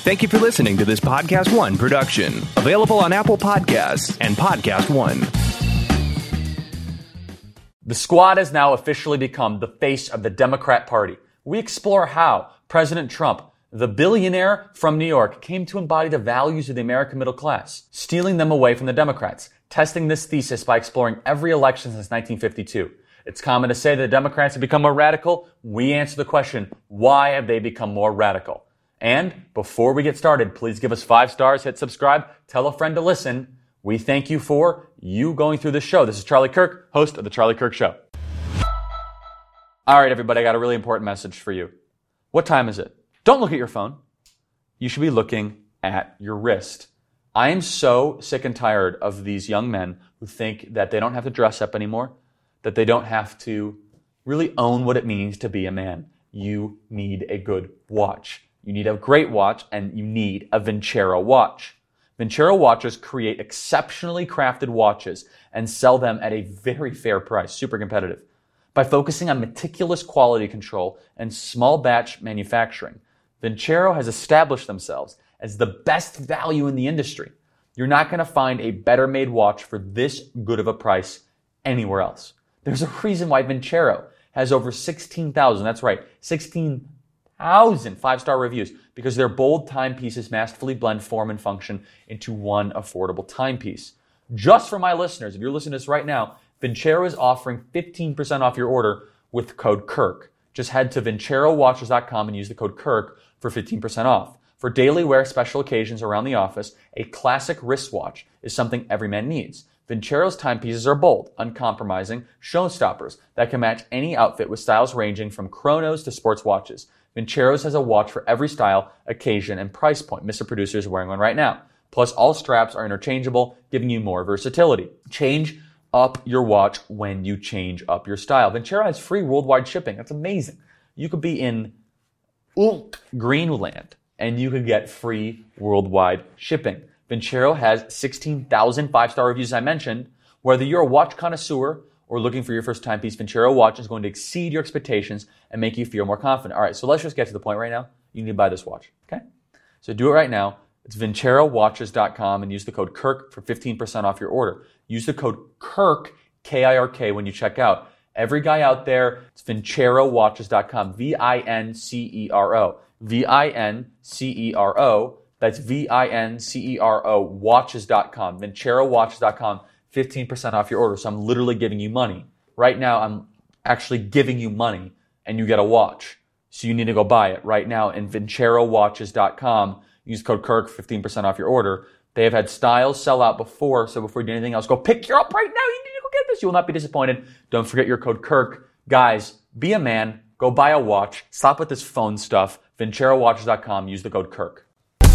Thank you for listening to this Podcast One production, available on Apple Podcasts and Podcast One. The Squad has now officially become the face of the Democrat Party. We explore how President Trump, the billionaire from New York, came to embody the values of the American middle class, stealing them away from the Democrats, testing this thesis by exploring every election since 1952. It's common to say that the Democrats have become more radical. We answer the question, why have they become more radical? And before we get started, please give us 5 stars, hit subscribe, tell a friend to listen. We thank you for you going through this show. This is Charlie Kirk, host of The Charlie Kirk Show. All right, everybody, I got a really important message for you. What time is it? Don't look at your phone. You should be looking at your wrist. I am so sick and tired of these young men who think that they don't have to dress up anymore, that they don't have to really own what it means to be a man. You need a good watch. You need a great watch, and you need a Vincero watch. Vincero watches create exceptionally crafted watches and sell them at a very fair price, super competitive. By focusing on meticulous quality control and small batch manufacturing, Vincero has established themselves as the best value in the industry. You're not going to find a better made watch for this good of a price anywhere else. There's a reason why Vincero has over 16,000, that's right, 16,000 5-star reviews, because their bold timepieces masterfully blend form and function into one affordable timepiece. Just for my listeners, if you're listening to this right now, Vincero is offering 15% off your order with code KIRK. Just head to VinceroWatches.com and use the code KIRK for 15% off. For daily wear, special occasions around the office, a classic wristwatch is something every man needs. Vincero's timepieces are bold, uncompromising showstoppers that can match any outfit with styles ranging from chronos to sports watches. Vincero's has a watch for every style, occasion, and price point. Mr. Producer is wearing one right now. Plus, all straps are interchangeable, giving you more versatility. Change up your watch when you change up your style. Vincero has free worldwide shipping. That's amazing. You could be in Greenland, and you could get free worldwide shipping. Vincero has 16,000 5-star reviews, as I mentioned. Whether you're a watch connoisseur or looking for your first timepiece, Vincero watch is going to exceed your expectations and make you feel more confident. All right, so let's just get to the point right now. You need to buy this watch, okay? So do it right now. It's VinceroWatches.com and use the code KIRK for 15% off your order. Use the code KIRK, K-I-R-K, when you check out. Every guy out there, it's VinceroWatches.com, V-I-N-C-E-R-O. V-I-N-C-E-R-O. That's V-I-N-C-E-R-O, watches.com, VinceroWatches.com, 15% off your order. So I'm literally giving you money. Right now, I'm actually giving you money, and you get a watch. So you need to go buy it right now in VinceroWatches.com. Use code KIRK, 15% off your order. They have had styles sell out before, so before you do anything else, go pick your up right now. You need to go get this. You will not be disappointed. Don't forget your code KIRK. Guys, be a man. Go buy a watch. Stop with this phone stuff. VinceroWatches.com. Use the code KIRK.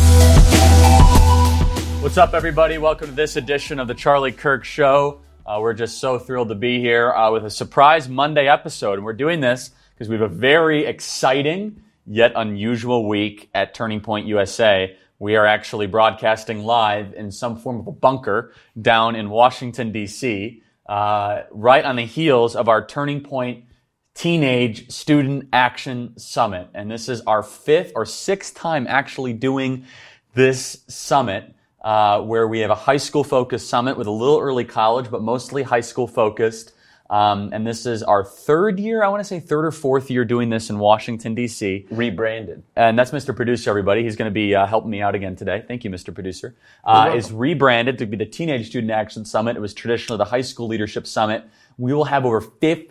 What's up, everybody? Welcome to this edition of the Charlie Kirk Show. We're just so thrilled to be here with a surprise Monday episode. And we're doing this because we have a very exciting yet unusual week at Turning Point USA. We are actually broadcasting live in some form of a bunker down in Washington, D.C., right on the heels of our Turning Point Teenage Student Action Summit. And this is our 5th or 6th time actually doing this summit, where we have a high school focused summit with a little early college, but mostly high school focused. And this is our 3rd year, I want to say 3rd or 4th year doing this in Washington, D.C. Rebranded. And that's Mr. Producer, everybody. He's going to be helping me out again today. Thank you, Mr. Producer. It's rebranded to be the Teenage Student Action Summit. It was traditionally the High School Leadership Summit. We will have over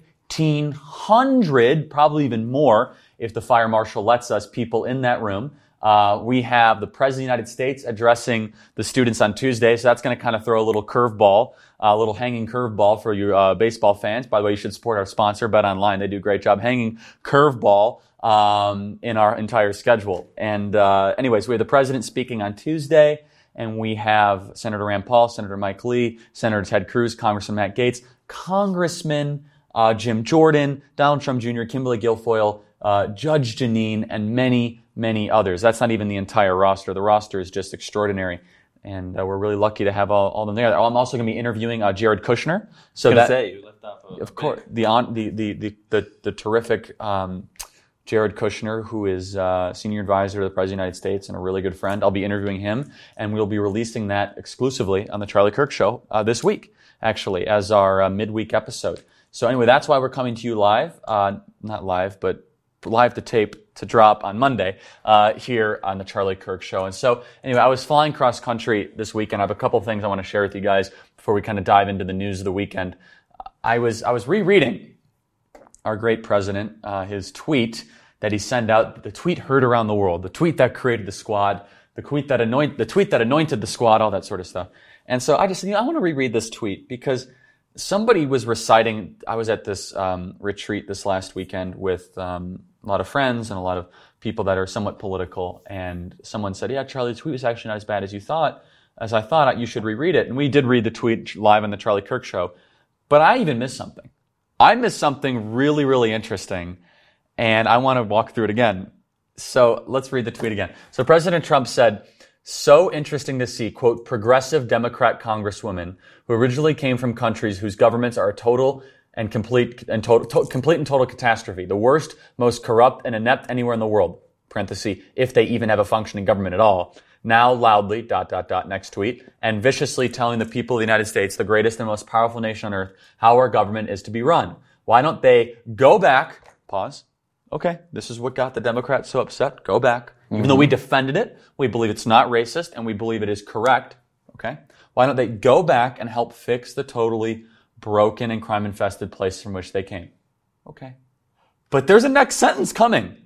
1,500, probably even more, if the fire marshal lets us, people in that room. We have the President of the United States addressing the students on Tuesday, so that's going to kind of throw a little curveball, a little hanging curveball for you baseball fans. By the way, you should support our sponsor, Bet Online. They do a great job hanging curveball in our entire schedule. And anyways, we have the President speaking on Tuesday, and we have Senator Rand Paul, Senator Mike Lee, Senator Ted Cruz, Congressman Matt Gaetz, Congressman Jim Jordan, Donald Trump Jr., Kimberly Guilfoyle, Judge Jeanine, and many others. That's not even the entire roster. The roster is just extraordinary, and we're really lucky to have all of them there. I'm also going to be interviewing Jared Kushner. So you left off of course, the terrific Jared Kushner, who is senior advisor to the President of the United States and a really good friend. I'll be interviewing him, and we'll be releasing that exclusively on the Charlie Kirk Show this week, actually, as our midweek episode. So anyway, that's why we're coming to you live, not live, but live to tape to drop on Monday here on the Charlie Kirk Show. And so anyway, I was flying cross country this weekend. I have a couple things I want to share with you guys before we kind of dive into the news of the weekend. I was rereading our great president, his tweet that he sent out, the tweet heard around the world, the tweet that created the squad, the tweet that anointed the squad, all that sort of stuff. And so I just, I want to reread this tweet because somebody was reciting. I was at this retreat this last weekend with a lot of friends and a lot of people that are somewhat political, and someone said, yeah, Charlie, the tweet was actually not as bad as you thought. As I thought, you should reread it. And we did read the tweet live on the Charlie Kirk Show. But I even missed something. I missed something really, really interesting, and I want to walk through it again. So let's read the tweet again. So President Trump said, so interesting to see, quote, progressive Democrat congresswomen who originally came from countries whose governments are a total and complete and total catastrophe, the worst, most corrupt and inept anywhere in the world, parenthesis, if they even have a functioning government at all, now loudly, next tweet, and viciously telling the people of the United States, the greatest and most powerful nation on earth, how our government is to be run. Why don't they go back, pause, okay, this is what got the Democrats so upset, go back. Even though we defended it, we believe it's not racist, and we believe it is correct, okay? Why don't they go back and help fix the totally broken and crime-infested place from which they came? Okay. But there's a next sentence coming.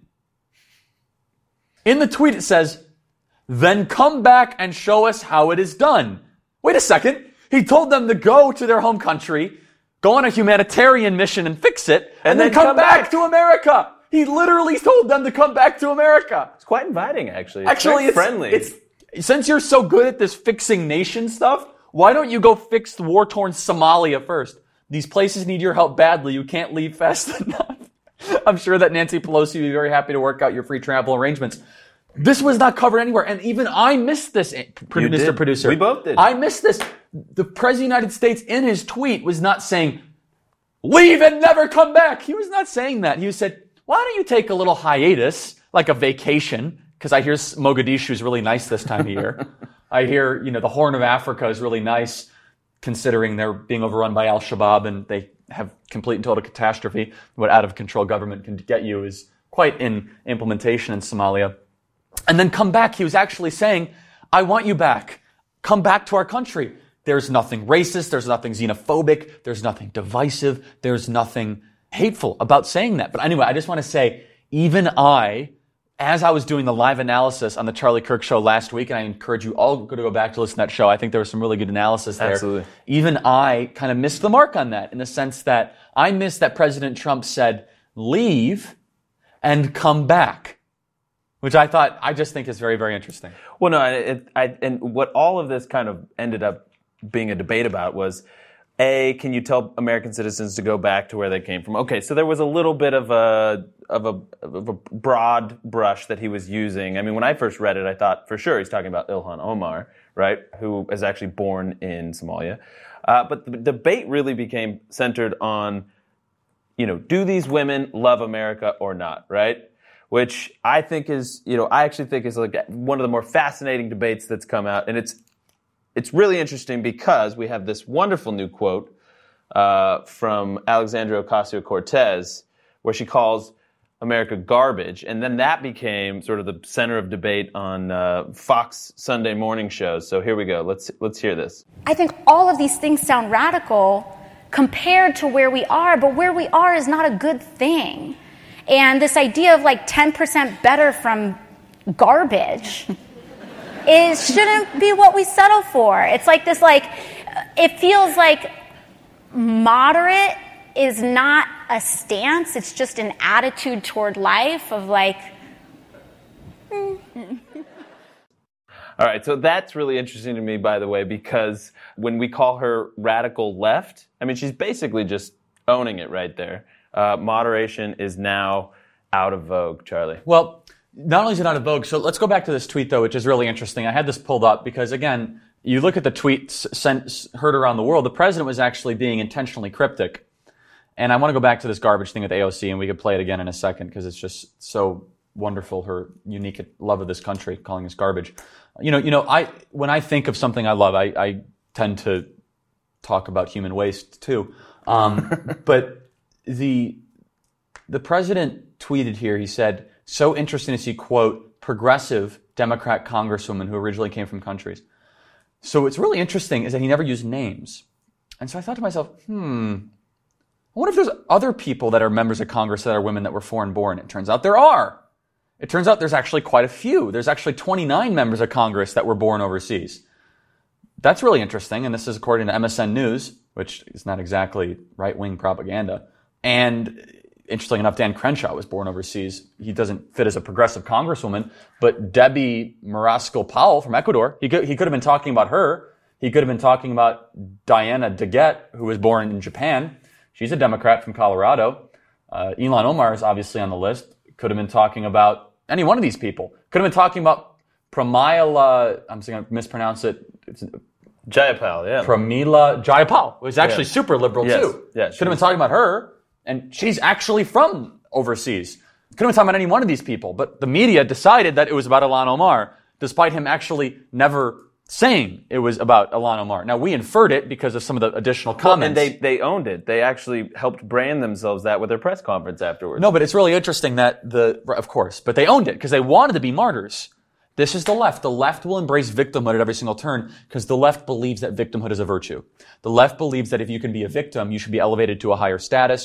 In the tweet it says, then come back and show us how it is done. Wait a second. He told them to go to their home country, go on a humanitarian mission and fix it, and then come back to America. He literally told them to come back to America. It's quite inviting, actually. It's friendly. Since you're so good at this fixing nation stuff, why don't you go fix the war-torn Somalia first? These places need your help badly. You can't leave fast enough. I'm sure that Nancy Pelosi would be very happy to work out your free travel arrangements. This was not covered anywhere, and even I missed this, Mr. Producer. We both did. I missed this. The President of the United States, in his tweet, was not saying, leave and never come back. He was not saying that. He said, why don't you take a little hiatus, like a vacation, because I hear Mogadishu is really nice this time of year. I hear, the Horn of Africa is really nice, considering they're being overrun by Al-Shabaab and they have complete and total catastrophe. What out-of-control government can get you is quite in implementation in Somalia. And then come back. He was actually saying, I want you back. Come back to our country. There's nothing racist. There's nothing xenophobic. There's nothing divisive. There's nothing hateful about saying that. But anyway, I just want to say, even I, as I was doing the live analysis on the Charlie Kirk Show last week, and I encourage you all to go back to listen to that show. I think there was some really good analysis there. Absolutely. Even I kind of missed the mark on that in the sense that I missed that President Trump said, leave and come back, which I just think is very, very interesting. Well, no, and what all of this kind of ended up being a debate about was, A, can you tell American citizens to go back to where they came from? Okay, so there was a little bit of a broad brush that he was using. I mean, when I first read it, I thought for sure he's talking about Ilhan Omar, right, who is actually born in Somalia. But the debate really became centered on, do these women love America or not, right? Which I think is, I actually think is like one of the more fascinating debates that's come out, and it's really interesting because we have this wonderful new quote from Alexandria Ocasio-Cortez where she calls America garbage, and then that became sort of the center of debate on Fox Sunday morning shows. So here we go. Let's hear this. I think all of these things sound radical compared to where we are, but where we are is not a good thing. And this idea of like 10% better from garbage shouldn't be what we settle for. It's like this, it feels like moderate is not a stance. It's just an attitude toward life of like. All right, so that's really interesting to me, by the way, because when we call her radical left, I mean, she's basically just owning it right there. Moderation is now out of vogue, Charlie. Well, not only is it out of vogue, so let's go back to this tweet, though, which is really interesting. I had this pulled up because, again, you look at the tweets heard around the world, the president was actually being intentionally cryptic. And I want to go back to this garbage thing with AOC, and we could play it again in a second because it's just so wonderful, her unique love of this country, calling us garbage. When I think of something I love, I tend to talk about human waste too. But the president tweeted here, he said, so interesting to see, quote, progressive Democrat congresswomen who originally came from countries. So what's really interesting is that he never used names. And so I thought to myself, I wonder if there's other people that are members of Congress that are women that were foreign born. It turns out there are. It turns out there's actually quite a few. There's actually 29 members of Congress that were born overseas. That's really interesting, and this is according to MSN News, which is not exactly right-wing propaganda. And interestingly enough, Dan Crenshaw was born overseas. He doesn't fit as a progressive congresswoman, but Debbie Marasco-Powell from Ecuador, he could have been talking about her. He could have been talking about Diana DeGette, who was born in Japan. She's a Democrat from Colorado. Ilhan Omar is obviously on the list. Could have been talking about any one of these people. Could have been talking about Pramila, I'm going to mispronounce it. Jayapal, yeah. Pramila Jayapal, who's actually super liberal too. Yeah, could have been talking about her, and she's actually from overseas. Could have been talking about any one of these people, but the media decided that it was about Ilhan Omar, despite him actually never saying it was about Ilhan Omar. Now, we inferred it because of some of the additional comments. Well, and they owned it. They actually helped brand themselves that with their press conference afterwards. No, but it's really interesting that of course, but they owned it because they wanted to be martyrs. This is the left. The left will embrace victimhood at every single turn because the left believes that victimhood is a virtue. The left believes that if you can be a victim, you should be elevated to a higher status.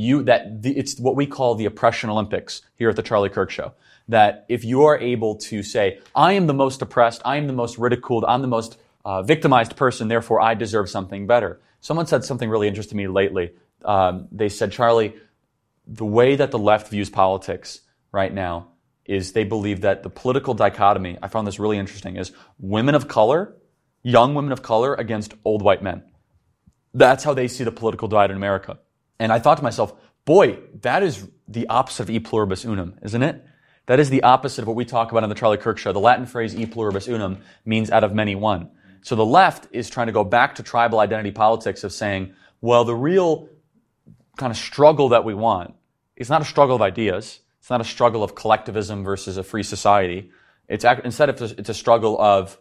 It's what we call the oppression Olympics here at the Charlie Kirk Show. That if you are able to say, I am the most oppressed, I am the most ridiculed, I'm the most victimized person, therefore I deserve something better. Someone said something really interesting to me lately. They said, Charlie, the way that the left views politics right now is they believe that the political dichotomy, I found this really interesting, is women of color, young women of color against old white men. That's how they see the political divide in America. And I thought to myself, boy, that is the opposite of e pluribus unum, isn't it? That is the opposite of what we talk about on the Charlie Kirk Show. The Latin phrase e pluribus unum means out of many one. So the left is trying to go back to tribal identity politics of saying, well, the real kind of struggle that we want is not a struggle of ideas. It's not a struggle of collectivism versus a free society. It's a struggle of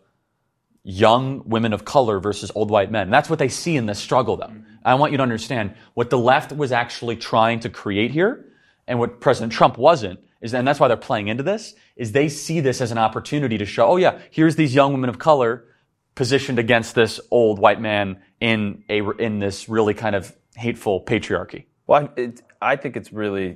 young women of color versus old white men. And that's what they see in this struggle, though. I want you to understand what the left was actually trying to create here, and what President Trump wasn't, and that's why they're playing into this, is they see this as an opportunity to show, oh yeah, here's these young women of color positioned against this old white man in this really kind of hateful patriarchy. Well, I think it's really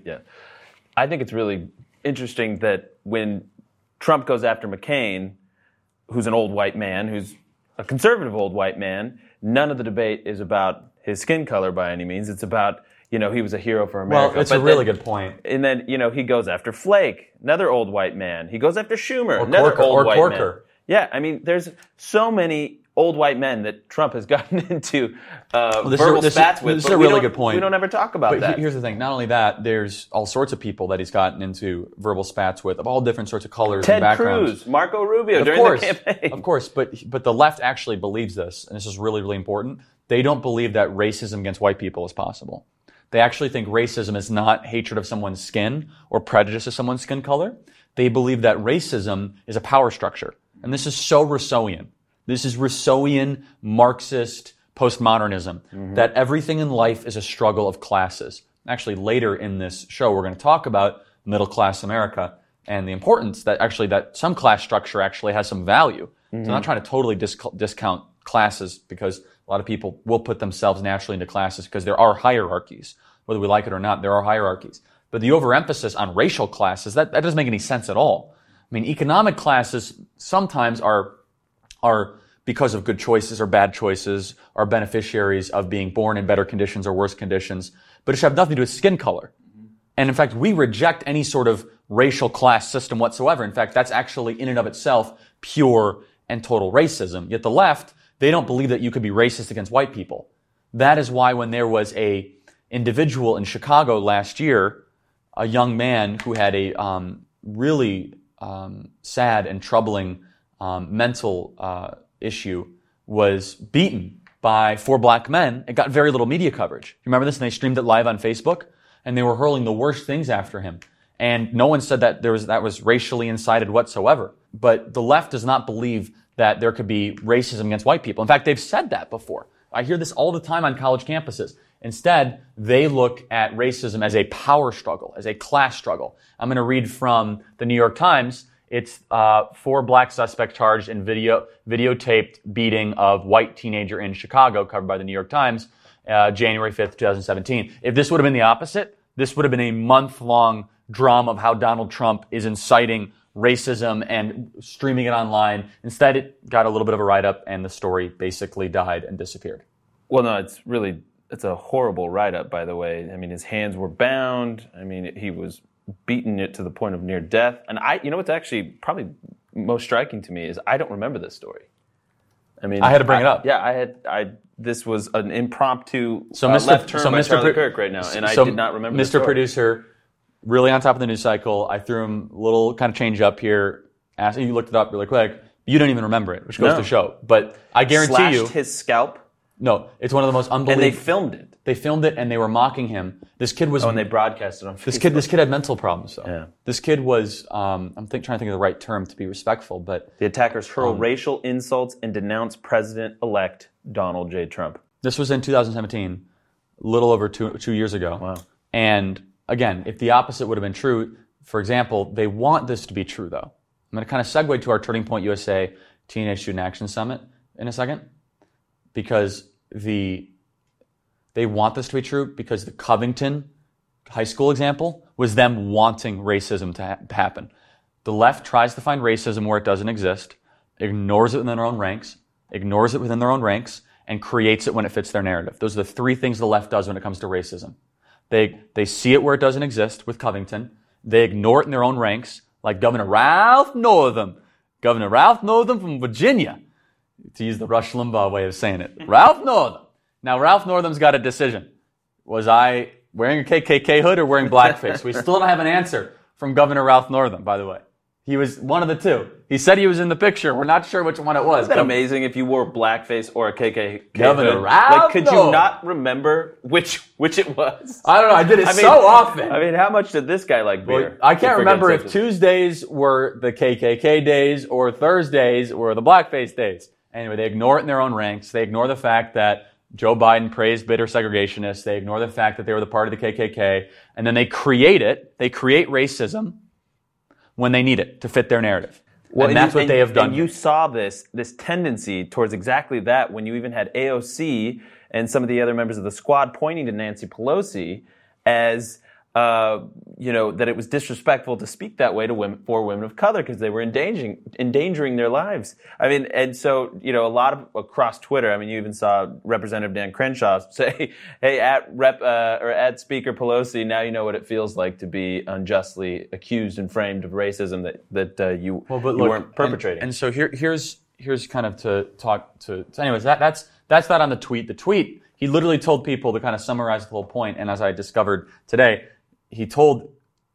interesting that when Trump goes after McCain, who's an old white man, who's a conservative old white man, none of the debate is about his skin color by any means. It's about, he was a hero for America. Well, it's a really good point. And then, he goes after Flake, another old white man. He goes after Schumer, another old white man. Yeah, I mean, there's so many old white men that Trump has gotten into verbal spats with. This is a really good point. We don't ever talk about that. Here's the thing. Not only that, there's all sorts of people that he's gotten into verbal spats with of all different sorts of colors and backgrounds. Ted Cruz, Marco Rubio during the campaign. Of course, but the left actually believes this, and this is really, really important. They don't believe that racism against white people is possible. They actually think racism is not hatred of someone's skin or prejudice of someone's skin color. They believe that racism is a power structure. And this is so Rousseauian. This is Rousseauian, Marxist, postmodernism, that everything in life is a struggle of classes. Actually, later in this show, we're going to talk about middle-class America and the importance that some class structure actually has some value. So I'm not trying to totally discount classes, because a lot of people will put themselves naturally into classes because there are hierarchies. Whether we like it or not, there are hierarchies. But the overemphasis on racial classes, that doesn't make any sense at all. I mean, economic classes sometimes are because of good choices or bad choices, are beneficiaries of being born in better conditions or worse conditions, but it should have nothing to do with skin color. And in fact, we reject any sort of racial class system whatsoever. In fact, that's actually in and of itself pure and total racism. Yet the left, they don't believe that you could be racist against white people. That is why when there was a individual in Chicago last year, a young man who had a really sad and troubling mental issue, was beaten by 4 black men. It got very little media coverage. You remember this? And they streamed it live on Facebook, and they were hurling the worst things after him. And no one said that that was racially incited whatsoever. But the left does not believe that there could be racism against white people. In fact, they've said that before. I hear this all the time on college campuses. Instead, they look at racism as a power struggle, as a class struggle. I'm going to read from the New York Times. It's 4 black suspects charged in videotaped beating of white teenager in Chicago, covered by the New York Times, January 5th, 2017. If this would have been the opposite, this would have been a month-long drama of how Donald Trump is inciting racism and streaming it online. Instead, it got a little bit of a write-up, and the story basically died and disappeared. Well, no, it's a horrible write-up, by the way. I mean, his hands were bound. I mean, he was beaten it to the point of near death. And what's actually probably most striking to me is I don't remember this story. I mean, I had to bring it up. Yeah, this was an impromptu left turn by Charlie Kirk right now, and I did not remember this story. Mr. Producer, really on top of the news cycle, I threw him a little kind of change up here. You looked it up really quick. You don't even remember it, which goes to show. But I guarantee you, slashed his scalp. No, it's one of the most unbelievable. And they filmed it. They filmed it, and they were mocking him. This kid was. Oh, and they broadcast it on Facebook. This kid had mental problems, though. Yeah. This kid was. I'm trying to think of the right term to be respectful, but the attackers hurl racial insults and denounce President-elect Donald J. Trump. This was in 2017, a little over two years ago. Wow. And again, if the opposite would have been true, for example, they want this to be true, though. I'm going to kind of segue to our Turning Point USA Teenage Student Action Summit in a second, because they want this to be true because the Covington high school example was them wanting racism to happen. The left tries to find racism where it doesn't exist, ignores it within their own ranks, and creates it when it fits their narrative. Those are the 3 things the left does when it comes to racism. They see it where it doesn't exist with Covington. They ignore it in their own ranks, like Governor Ralph Northam from Virginia, to use the Rush Limbaugh way of saying it. Ralph Northam. Now, Ralph Northam's got a decision. Was I wearing a KKK hood or wearing blackface? We still don't have an answer from Governor Ralph Northam, by the way. He was one of the 2. He said he was in the picture. We're not sure which one it was. Isn't that amazing if you wore blackface or a KKK Governor hood? Ralph could Northam. you not remember which it was? I don't know. I did it so often. I mean, how much did this guy like beer? Well, I can't remember if Tuesdays were the KKK days or Thursdays were the blackface days. Anyway, they ignore it in their own ranks. They ignore the fact that Joe Biden praised bitter segregationists. They ignore the fact that they were the part of the KKK. And then they create it. They create racism when they need it to fit their narrative. Well, and that's what they have done. And you saw this tendency towards exactly that when you even had AOC and some of the other members of the squad pointing to Nancy Pelosi as, that it was disrespectful to speak that way to for women of color because they were endangering their lives. I mean, and so, a lot of across Twitter, I mean, you even saw Representative Dan Crenshaw say, hey, at Speaker Pelosi, now you know what it feels like to be unjustly accused and framed of racism that you weren't perpetrating. And so here's kind of to talk to anyways, that's that on the tweet. The tweet, he literally told people to kind of summarize the whole point, and as I discovered today, he told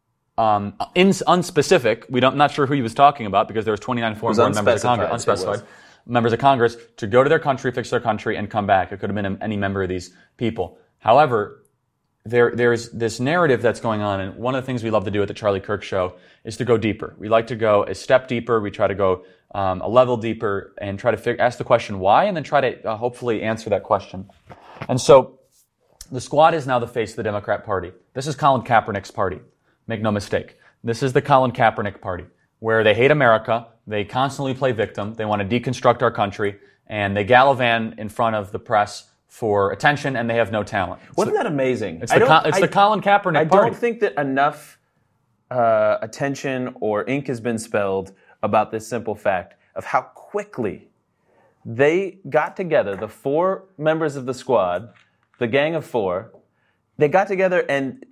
unspecific. I'm not sure who he was talking about because there was 29 foreign members of Congress, unspecified members of Congress, to go to their country, fix their country, and come back. It could have been any member of these people. However, there's this narrative that's going on, and one of the things we love to do at the Charlie Kirk Show is to go deeper. We like to go a step deeper. We try to go a level deeper and try to ask the question why, and then try to hopefully answer that question. And so, the squad is now the face of the Democrat Party. This is Colin Kaepernick's party. Make no mistake. This is the Colin Kaepernick party, where they hate America, they constantly play victim, they want to deconstruct our country, and they gallivant in front of the press for attention, and they have no talent. Wasn't that amazing? It's the Colin Kaepernick party. I don't think that enough attention or ink has been spilled about this simple fact of how quickly they got together, the 4 members of the squad, the gang of 4, they got together and,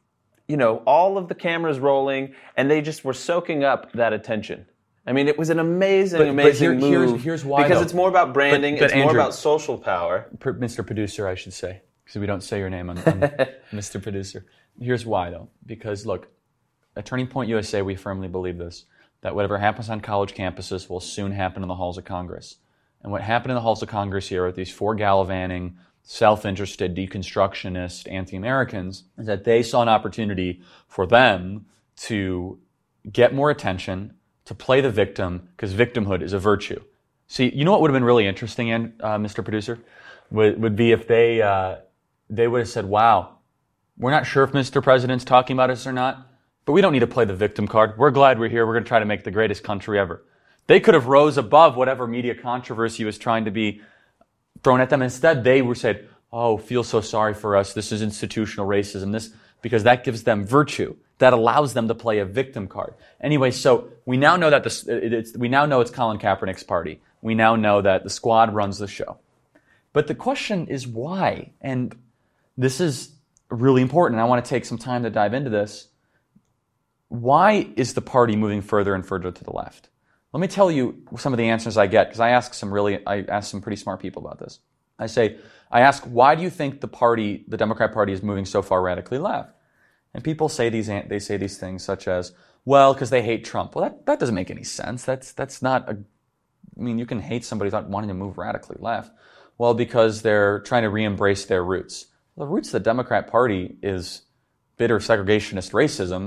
all of the cameras rolling, and they just were soaking up that attention. I mean, it was an amazing move. Here's why, because though. It's more about branding, it's Andrew, more about social power. Mr. Producer, I should say, because we don't say your name on Mr. Producer. Here's why, though. Because, look, at Turning Point USA, we firmly believe this, that whatever happens on college campuses will soon happen in the halls of Congress. And what happened in the halls of Congress here with these four gallivanting, self-interested, deconstructionist anti-Americans is that they saw an opportunity for them to get more attention, to play the victim, because victimhood is a virtue. See, you know what would have been really interesting, Mr. Producer, would be if they would have said, wow, we're not sure if Mr. President's talking about us or not, but we don't need to play the victim card. We're glad we're here. We're going to try to make the greatest country ever. They could have rose above whatever media controversy was trying to be thrown at them. Instead, they were said, oh, feel so sorry for us. This is institutional racism. Because that gives them virtue. That allows them to play a victim card. Anyway, so we now know that we now know it's Colin Kaepernick's party. We now know that the squad runs the show. But the question is why? And this is really important. I want to take some time to dive into this. Why is the party moving further and further to the left? Let me tell you some of the answers I get, because I ask some pretty smart people about this. I ask, why do you think the Democrat Party is moving so far radically left? And people say these things such as, well, because they hate Trump. Well, that doesn't make any sense. That's not you can hate somebody without wanting to move radically left. Well, because they're trying to re-embrace their roots. The roots of the Democrat Party is bitter segregationist racism.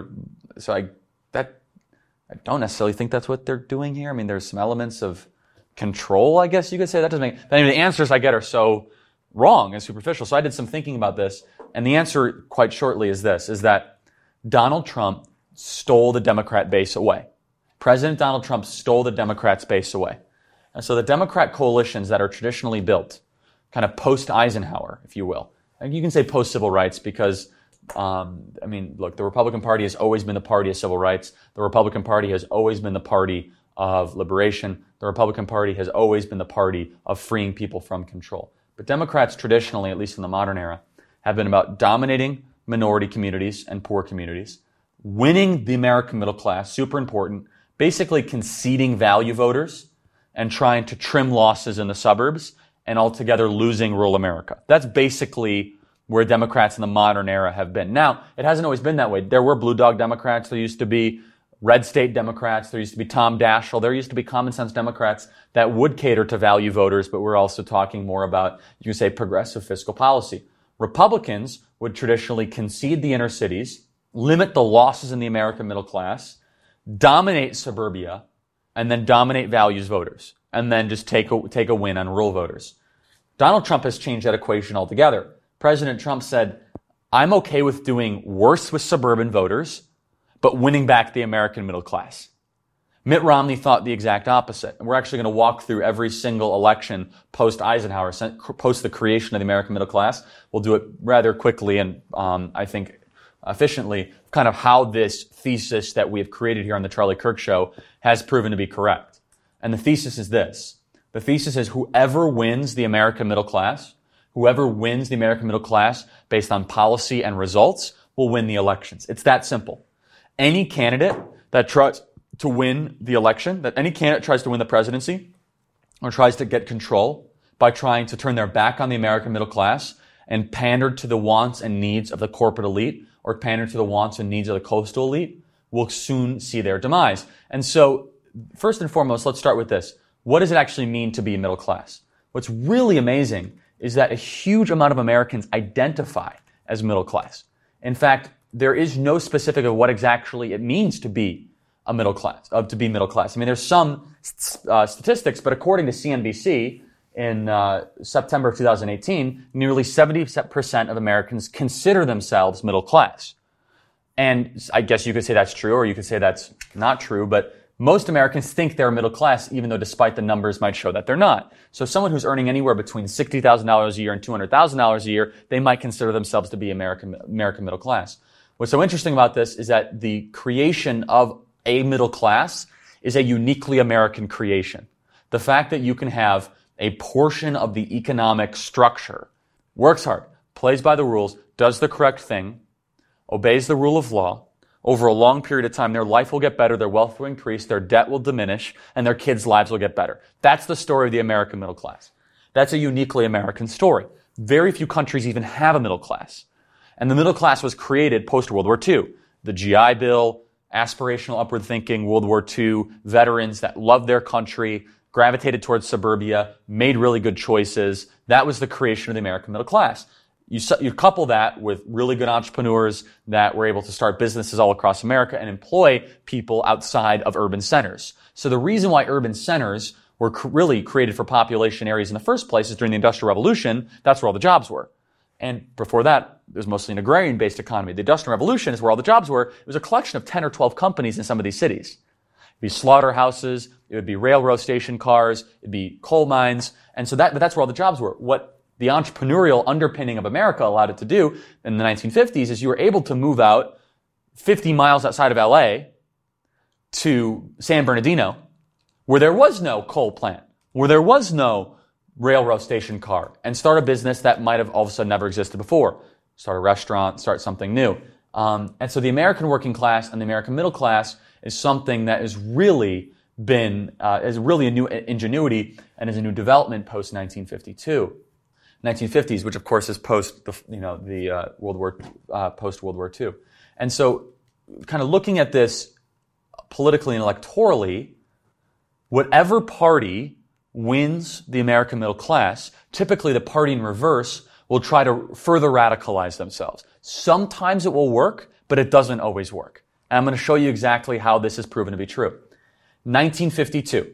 I don't necessarily think that's what they're doing here. There's some elements of control, I guess you could say. That doesn't make... But anyway, the answers I get are so wrong and superficial. So I did some thinking about this, and the answer, quite shortly, is this, is that Donald Trump stole the Democrat base away. President Donald Trump stole the Democrats' base away. And so the Democrat coalitions that are traditionally built, kind of post-Eisenhower, if you will, and you can say post-civil rights because look, the Republican Party has always been the party of civil rights. The Republican Party has always been the party of liberation. The Republican Party has always been the party of freeing people from control. But Democrats traditionally, at least in the modern era, have been about dominating minority communities and poor communities, winning the American middle class, super important, basically conceding value voters and trying to trim losses in the suburbs and altogether losing rural America. That's basically where Democrats in the modern era have been. Now, it hasn't always been that way. There were blue dog Democrats. There used to be red state Democrats. There used to be Tom Daschle. There used to be common sense Democrats that would cater to value voters, but we're also talking more about, you can say, progressive fiscal policy. Republicans would traditionally concede the inner cities, limit the losses in the American middle class, dominate suburbia, and then dominate values voters, and then just take a win on rural voters. Donald Trump has changed that equation altogether. President Trump said, I'm okay with doing worse with suburban voters, but winning back the American middle class. Mitt Romney thought the exact opposite. And we're actually going to walk through every single election post-Eisenhower, post the creation of the American middle class. We'll do it rather quickly and I think efficiently, kind of how this thesis that we have created here on the Charlie Kirk Show has proven to be correct. And the thesis is this. The thesis is whoever wins the American middle class based on policy and results will win the elections. It's that simple. Any candidate that tries to win the election, that any candidate tries to win the presidency or tries to get control by trying to turn their back on the American middle class and pander to the wants and needs of the corporate elite or pander to the wants and needs of the coastal elite will soon see their demise. And so, first and foremost, let's start with this. What does it actually mean to be middle class? What's really amazing is that a huge amount of Americans identify as middle class. In fact, there is no specific of what exactly it means to be a middle class, there's some statistics, but according to CNBC, in September of 2018, nearly 70% of Americans consider themselves middle class. And I guess you could say that's true, or you could say that's not true, but most Americans think they're middle class, even though despite the numbers might show that they're not. So someone who's earning anywhere between $60,000 a year and $200,000 a year, they might consider themselves to be American middle class. What's so interesting about this is that the creation of a middle class is a uniquely American creation. The fact that you can have a portion of the economic structure, works hard, plays by the rules, does the correct thing, obeys the rule of law, over a long period of time, their life will get better, their wealth will increase, their debt will diminish, and their kids' lives will get better. That's the story of the American middle class. That's a uniquely American story. Very few countries even have a middle class. And the middle class was created post-World War II. The GI Bill, aspirational upward thinking, World War II, veterans that loved their country, gravitated towards suburbia, made really good choices. That was the creation of the American middle class. You couple that with really good entrepreneurs that were able to start businesses all across America and employ people outside of urban centers. So the reason why urban centers were really created for population areas in the first place is during the Industrial Revolution, that's where all the jobs were. And before that, it was mostly an agrarian-based economy. The Industrial Revolution is where all the jobs were. It was a collection of 10 or 12 companies in some of these cities. It'd be slaughterhouses, it would be railroad station cars, it'd be coal mines, and so that's where all the jobs were. What the entrepreneurial underpinning of America allowed it to do in the 1950s is you were able to move out 50 miles outside of LA to San Bernardino, where there was no coal plant, where there was no railroad station car, and start a business that might have all of a sudden never existed before. Start a restaurant, start something new. And so the American working class and the American middle class is something that has really been, is really a new ingenuity and is a new development post-1952. 1950s, which of course is post the post World War II. And so kind of looking at this politically and electorally, whatever party wins the American middle class, typically the party in reverse will try to further radicalize themselves. Sometimes it will work, but it doesn't always work. And I'm going to show you exactly how this is proven to be true. 1952,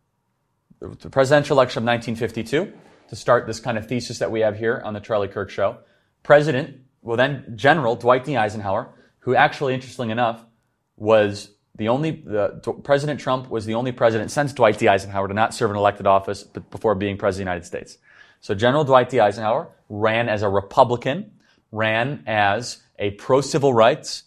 the presidential election of 1952, to start this kind of thesis that we have here on the Charlie Kirk Show. General Dwight D. Eisenhower, who actually, interestingly enough, was President Trump was the only president since Dwight D. Eisenhower to not serve an elected office before being president of the United States. So General Dwight D. Eisenhower ran as a Republican, ran as a pro-civil rights,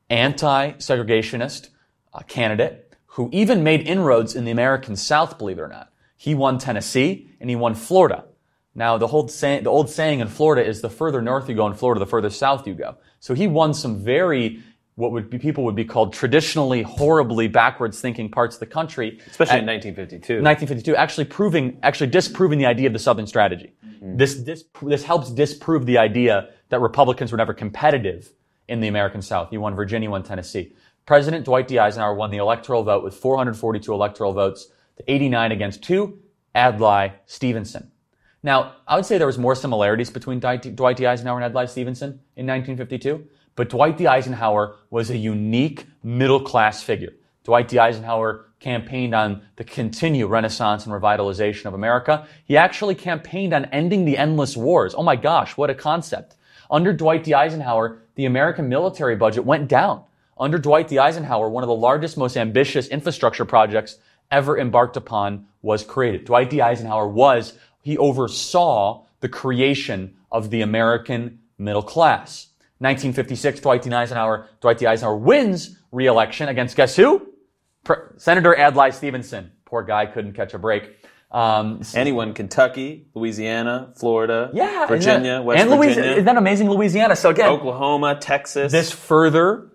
anti-segregationist candidate who even made inroads in the American South, believe it or not. He won Tennessee and he won Florida. Now, the old saying in Florida is the further north you go in Florida, the further south you go. So he won some very, people would be called traditionally horribly backwards thinking parts of the country. Especially in 1952. 1952, actually disproving the idea of the Southern strategy. Mm-hmm. This helps disprove the idea that Republicans were never competitive in the American South. He won Virginia, won Tennessee. President Dwight D. Eisenhower won the electoral vote with 442 electoral votes to 89 against 2, Adlai Stevenson. Now, I would say there was more similarities between Dwight D. Eisenhower and Adlai Stevenson in 1952, but Dwight D. Eisenhower was a unique middle-class figure. Dwight D. Eisenhower campaigned on the continued renaissance and revitalization of America. He actually campaigned on ending the endless wars. Oh my gosh, what a concept. Under Dwight D. Eisenhower, the American military budget went down. Under Dwight D. Eisenhower, one of the largest, most ambitious infrastructure projects ever embarked upon was created. Dwight D. Eisenhower he oversaw the creation of the American middle class. 1956, Dwight D. Eisenhower wins re-election against guess who? Senator Adlai Stevenson. Poor guy couldn't catch a break. Anyone, Kentucky, Louisiana, Florida, yeah, Virginia, West Virginia. Isn't that amazing? Louisiana. So again, Oklahoma, Texas. This further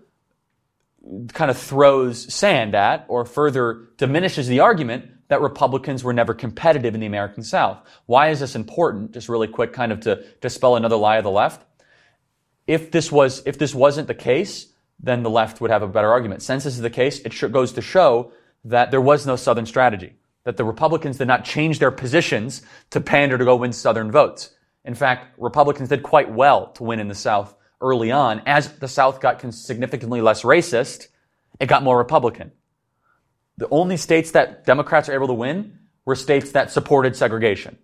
kind of throws sand at or further diminishes the argument that Republicans were never competitive in the American South. Why is this important? Just really quick, kind of to dispel another lie of the left. If this wasn't the case, then the left would have a better argument. Since this is the case, it goes to show that there was no Southern strategy, that the Republicans did not change their positions to pander to go win Southern votes. In fact, Republicans did quite well to win in the South early on. As the South got significantly less racist, it got more Republican. The only states that Democrats are able to win were states that supported segregation.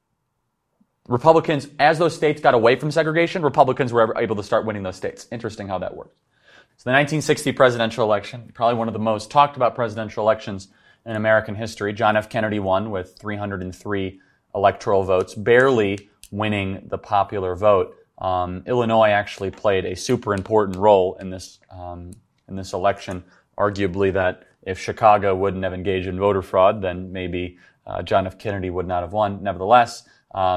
Republicans, as those states got away from segregation, Republicans were able to start winning those states. Interesting how that worked. So the 1960 presidential election, probably one of the most talked about presidential elections in American history. John F. Kennedy won with 303 electoral votes, barely winning the popular vote. Illinois actually played a super important role in this election, arguably that if Chicago wouldn't have engaged in voter fraud, then maybe John F. Kennedy would not have won. Nevertheless,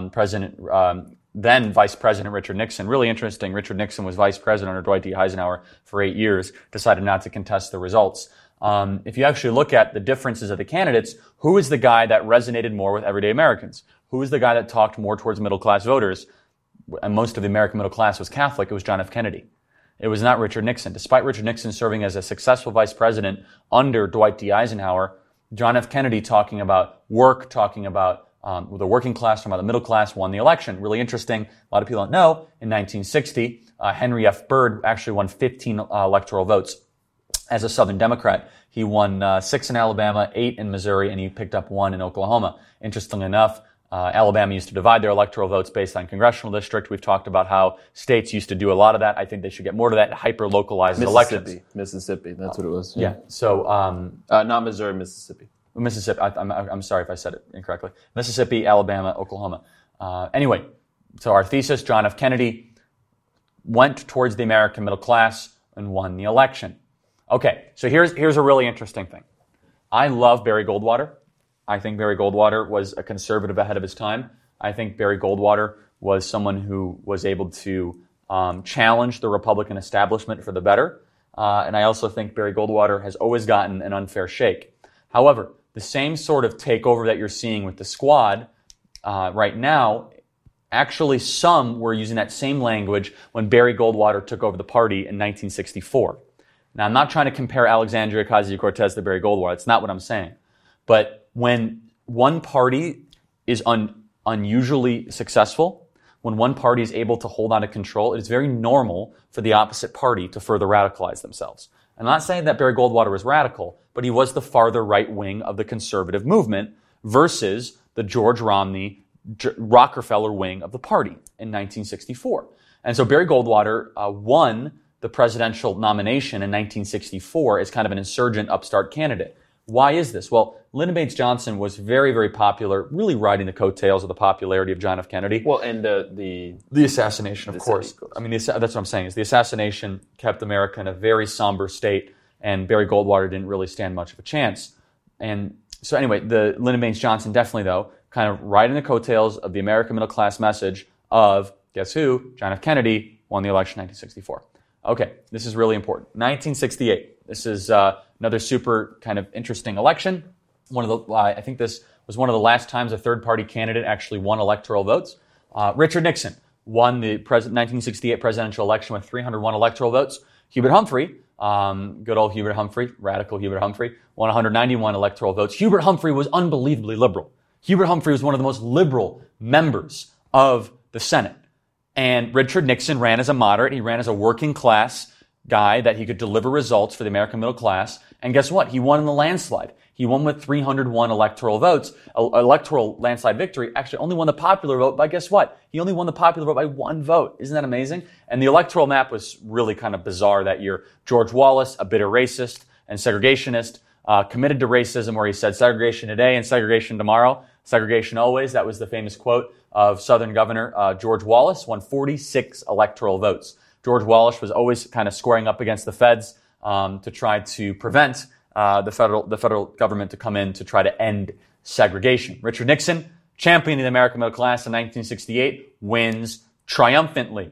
then Vice President Richard Nixon, really interesting, Richard Nixon was Vice President under Dwight D. Eisenhower for 8 years, decided not to contest the results. If you actually look at the differences of the candidates, who is the guy that resonated more with everyday Americans? Who is the guy that talked more towards middle-class voters? And most of the American middle class was Catholic. It was John F. Kennedy. It was not Richard Nixon. Despite Richard Nixon serving as a successful vice president under Dwight D. Eisenhower, John F. Kennedy talking about work, talking about the working class, talking about the middle class, won the election. Really interesting. A lot of people don't know. In 1960, Henry F. Byrd actually won 15 electoral votes as a Southern Democrat. He won 6 in Alabama, 8 in Missouri, and he picked up 1 in Oklahoma. Interestingly enough, Alabama used to divide their electoral votes based on congressional district. We've talked about how states used to do a lot of that. I think they should get more to that, hyper-localized elections. Mississippi, that's what it was. Yeah. So, not Missouri, Mississippi. Mississippi. I'm sorry if I said it incorrectly. Mississippi, Alabama, Oklahoma. Anyway, so our thesis: John F. Kennedy went towards the American middle class and won the election. Okay, so here's a really interesting thing. I love Barry Goldwater. I think Barry Goldwater was a conservative ahead of his time. I think Barry Goldwater was someone who was able to challenge the Republican establishment for the better. And I also think Barry Goldwater has always gotten an unfair shake. However, the same sort of takeover that you're seeing with the squad right now, actually some were using that same language when Barry Goldwater took over the party in 1964. Now, I'm not trying to compare Alexandria Ocasio-Cortez to Barry Goldwater. That's not what I'm saying. But when one party is unusually successful, when one party is able to hold on to control, it is very normal for the opposite party to further radicalize themselves. I'm not saying that Barry Goldwater was radical, but he was the farther right wing of the conservative movement versus the George Romney, Rockefeller wing of the party in 1964. And so Barry Goldwater won the presidential nomination in 1964 as kind of an insurgent upstart candidate. Why is this? Well, Lyndon Baines Johnson was very, very popular, really riding the coattails of the popularity of John F. Kennedy. Well, and the assassination, of course. I mean, that's what I'm saying, is the assassination kept America in a very somber state, and Barry Goldwater didn't really stand much of a chance. And so anyway, the Lyndon Baines Johnson definitely, though, kind of riding the coattails of the American middle class message of, guess who? John F. Kennedy won the election in 1964. Okay, this is really important. 1968. This is another super kind of interesting election. I think this was one of the last times a third-party candidate actually won electoral votes. Richard Nixon won the 1968 presidential election with 301 electoral votes. Hubert Humphrey, good old Hubert Humphrey, radical Hubert Humphrey, won 191 electoral votes. Hubert Humphrey was unbelievably liberal. Hubert Humphrey was one of the most liberal members of the Senate. And Richard Nixon ran as a moderate. He ran as a working class guy that he could deliver results for the American middle class. And guess what? He won in the landslide. He won with 301 electoral votes. Electoral landslide victory. Actually only won the popular vote by, guess what? He only won the popular vote by 1 vote. Isn't that amazing? And the electoral map was really kind of bizarre that year. George Wallace, a bitter racist and segregationist, committed to racism, where he said segregation today and segregation tomorrow. Segregation always. That was the famous quote of Southern Governor George Wallace, won 46 electoral votes. George Wallace was always kind of squaring up against the feds to try to prevent the federal government to come in to try to end segregation. Richard Nixon, championing the American middle class in 1968, wins triumphantly.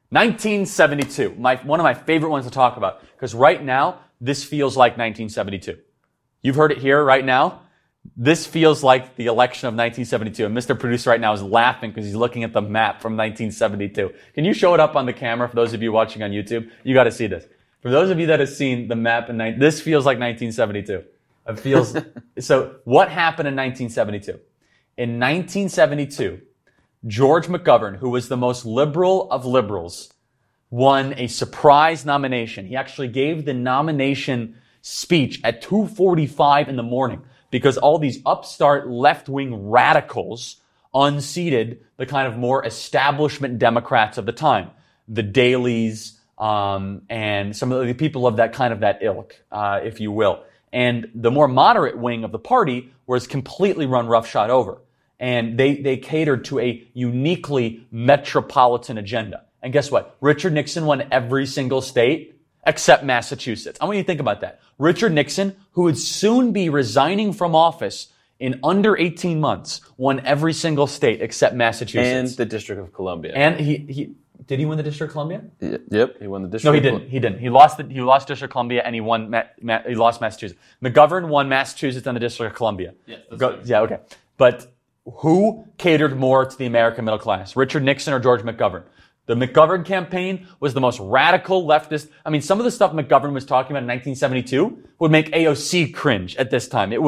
1972, one of my favorite ones to talk about, because right now, this feels like 1972. You've heard it here right now. This feels like the election of 1972. And Mr. Producer right now is laughing because he's looking at the map from 1972. Can you show it up on the camera for those of you watching on YouTube? You got to see this. For those of you that have seen the map, this feels like 1972. It feels. So what happened in 1972? In 1972, George McGovern, who was the most liberal of liberals, won a surprise nomination. He actually gave the nomination speech at 2:45 in the morning, because all these upstart left-wing radicals unseated the kind of more establishment Democrats of the time, the Daleys, and some of the people of that ilk, if you will. And the more moderate wing of the party was completely run roughshod over. And they catered to a uniquely metropolitan agenda. And guess what? Richard Nixon won every single state except Massachusetts. I want you to think about that. Richard Nixon, who would soon be resigning from office in under 18 months, won every single state except Massachusetts. And the District of Columbia. And did he win the District of Columbia? Yep, he won the District. No, he didn't. He didn't. He lost District of Columbia, and he lost Massachusetts. McGovern won Massachusetts and the District of Columbia. Yes, that's right. Yeah, okay. But who catered more to the American middle class, Richard Nixon or George McGovern? The McGovern campaign was the most radical leftist. I mean, some of the stuff McGovern was talking about in 1972 would make AOC cringe at this time. It was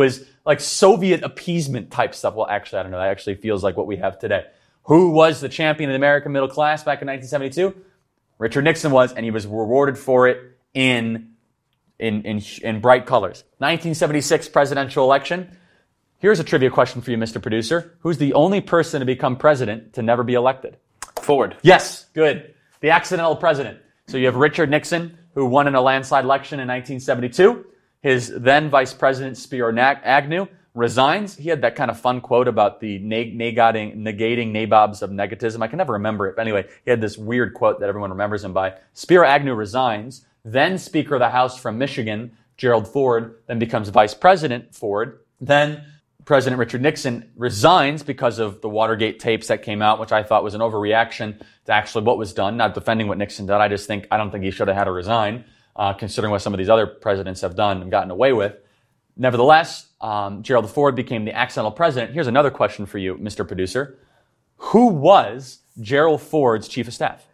like Soviet appeasement type stuff. Well, actually, I don't know. That actually feels like what we have today. Who was the champion of the American middle class back in 1972? Richard Nixon was, and he was rewarded for it in bright colors. 1976 presidential election. Here's a trivia question for you, Mr. Producer. Who's the only person to become president to never be elected? Ford. Yes, good. The accidental president. So you have Richard Nixon, who won in a landslide election in 1972. His then vice president, Spiro Agnew, resigns. He had that kind of fun quote about the negating nabobs of negatism. I can never remember it. But anyway, he had this weird quote that everyone remembers him by. Spiro Agnew resigns. Then Speaker of the House from Michigan, Gerald Ford, then becomes Vice President Ford. Then President Richard Nixon resigns because of the Watergate tapes that came out, which I thought was an overreaction to actually what was done. Not defending what Nixon did. I don't think he should have had to resign, considering what some of these other presidents have done and gotten away with. Nevertheless, Gerald Ford became the accidental president. Here's another question for you, Mr. Producer. Who was Gerald Ford's chief of staff?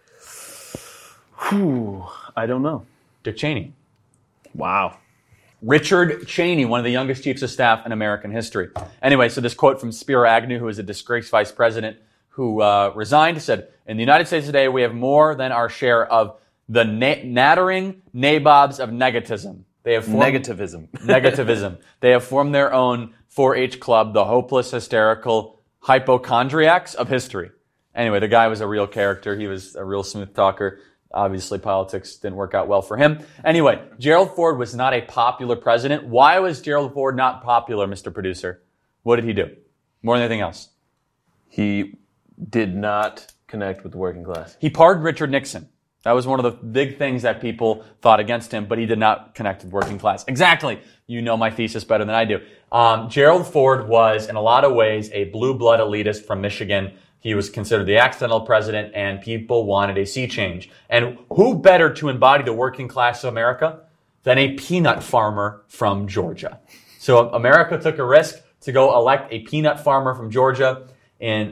I don't know. Dick Cheney. Wow. Richard Cheney, one of the youngest chiefs of staff in American history. Anyway, so this quote from Spiro Agnew, who is a disgraced vice president who resigned, said, "In the United States today, we have more than our share of the nattering nabobs of negativism. They have formed, negativism. They have formed their own 4-H club, the hopeless, hysterical hypochondriacs of history." Anyway, the guy was a real character. He was a real smooth talker. Obviously, politics didn't work out well for him. Anyway, Gerald Ford was not a popular president. Why was Gerald Ford not popular, Mr. Producer? What did he do? More than anything else. He did not connect with the working class. He pardoned Richard Nixon. That was one of the big things that people thought against him, but he did not connect with working class. Exactly. You know my thesis better than I do. Gerald Ford was, in a lot of ways, a blue blood elitist from Michigan. He was considered the accidental president, and people wanted a sea change. And who better to embody the working class of America than a peanut farmer from Georgia? So America took a risk to go elect a peanut farmer from Georgia in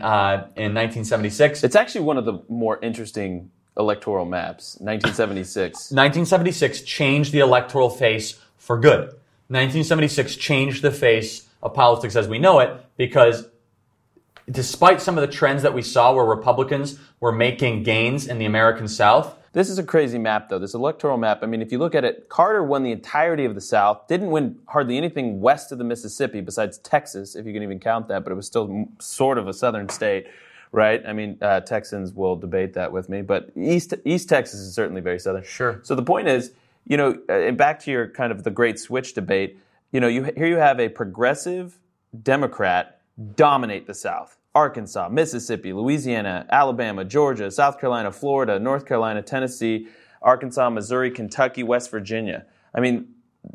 1976. It's actually one of the more interesting electoral maps. 1976. 1976 changed the electoral face for good. 1976 changed the face of politics as we know it, because despite some of the trends that we saw where Republicans were making gains in the American South. This is a crazy map, though, this electoral map. I mean, if you look at it, Carter won the entirety of the South, didn't win hardly anything west of the Mississippi besides Texas, if you can even count that, but it was still sort of a southern state, right? I mean, Texans will debate that with me, but East Texas is certainly very southern. Sure. So the point is, you know, back to your kind of the great switch debate, you know, here you have a progressive Democrat dominate the South. Arkansas, Mississippi, Louisiana, Alabama, Georgia, South Carolina, Florida, North Carolina, Tennessee, Arkansas, Missouri, Kentucky, West Virginia. I mean,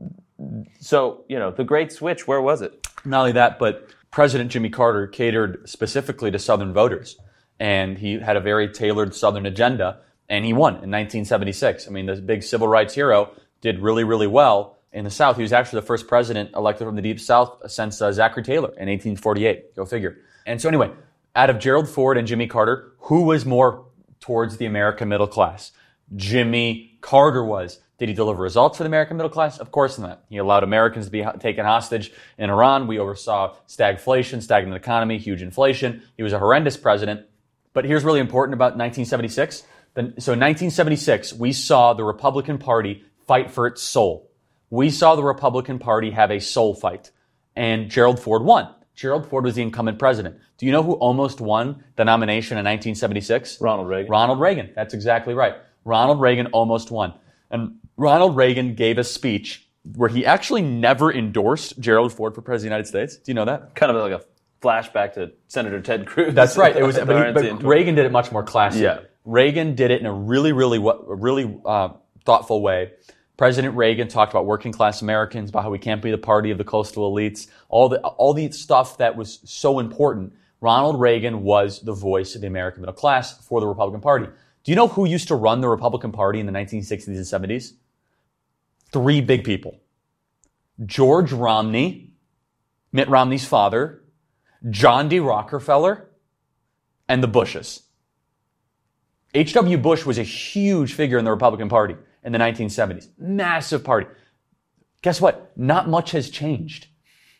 so, you know, the great switch, where was it? Not only that, but President Jimmy Carter catered specifically to Southern voters. And he had a very tailored Southern agenda, and he won in 1976. I mean, this big civil rights hero did really, really well in the South. He was actually the first president elected from the Deep South since Zachary Taylor in 1848. Go figure. And so anyway, out of Gerald Ford and Jimmy Carter, who was more towards the American middle class? Jimmy Carter was. Did he deliver results for the American middle class? Of course not. He allowed Americans to be taken hostage in Iran. We oversaw stagflation, stagnant economy, huge inflation. He was a horrendous president. But here's really important about 1976. So in 1976, we saw the Republican Party fight for its soul. We saw the Republican Party have a soul fight. And Gerald Ford won. Gerald Ford was the incumbent president. Do you know who almost won the nomination in 1976? Ronald Reagan. Ronald Reagan. That's exactly right. Ronald Reagan almost won. And Ronald Reagan gave a speech where he actually never endorsed Gerald Ford for president of the United States. Do you know that? Kind of like a flashback to Senator Ted Cruz. That's right. It was, but Reagan did it much more classy. Yeah. Reagan did it in a really thoughtful way. President Reagan talked about working class Americans, about how we can't be the party of the coastal elites, all the stuff that was so important. Ronald Reagan was the voice of the American middle class for the Republican Party. Do you know who used to run the Republican Party in the 1960s and 70s? 3 big people. George Romney, Mitt Romney's father, John D. Rockefeller, and the Bushes. H.W. Bush was a huge figure in the Republican Party in the 1970s. Massive party. Guess what? Not much has changed.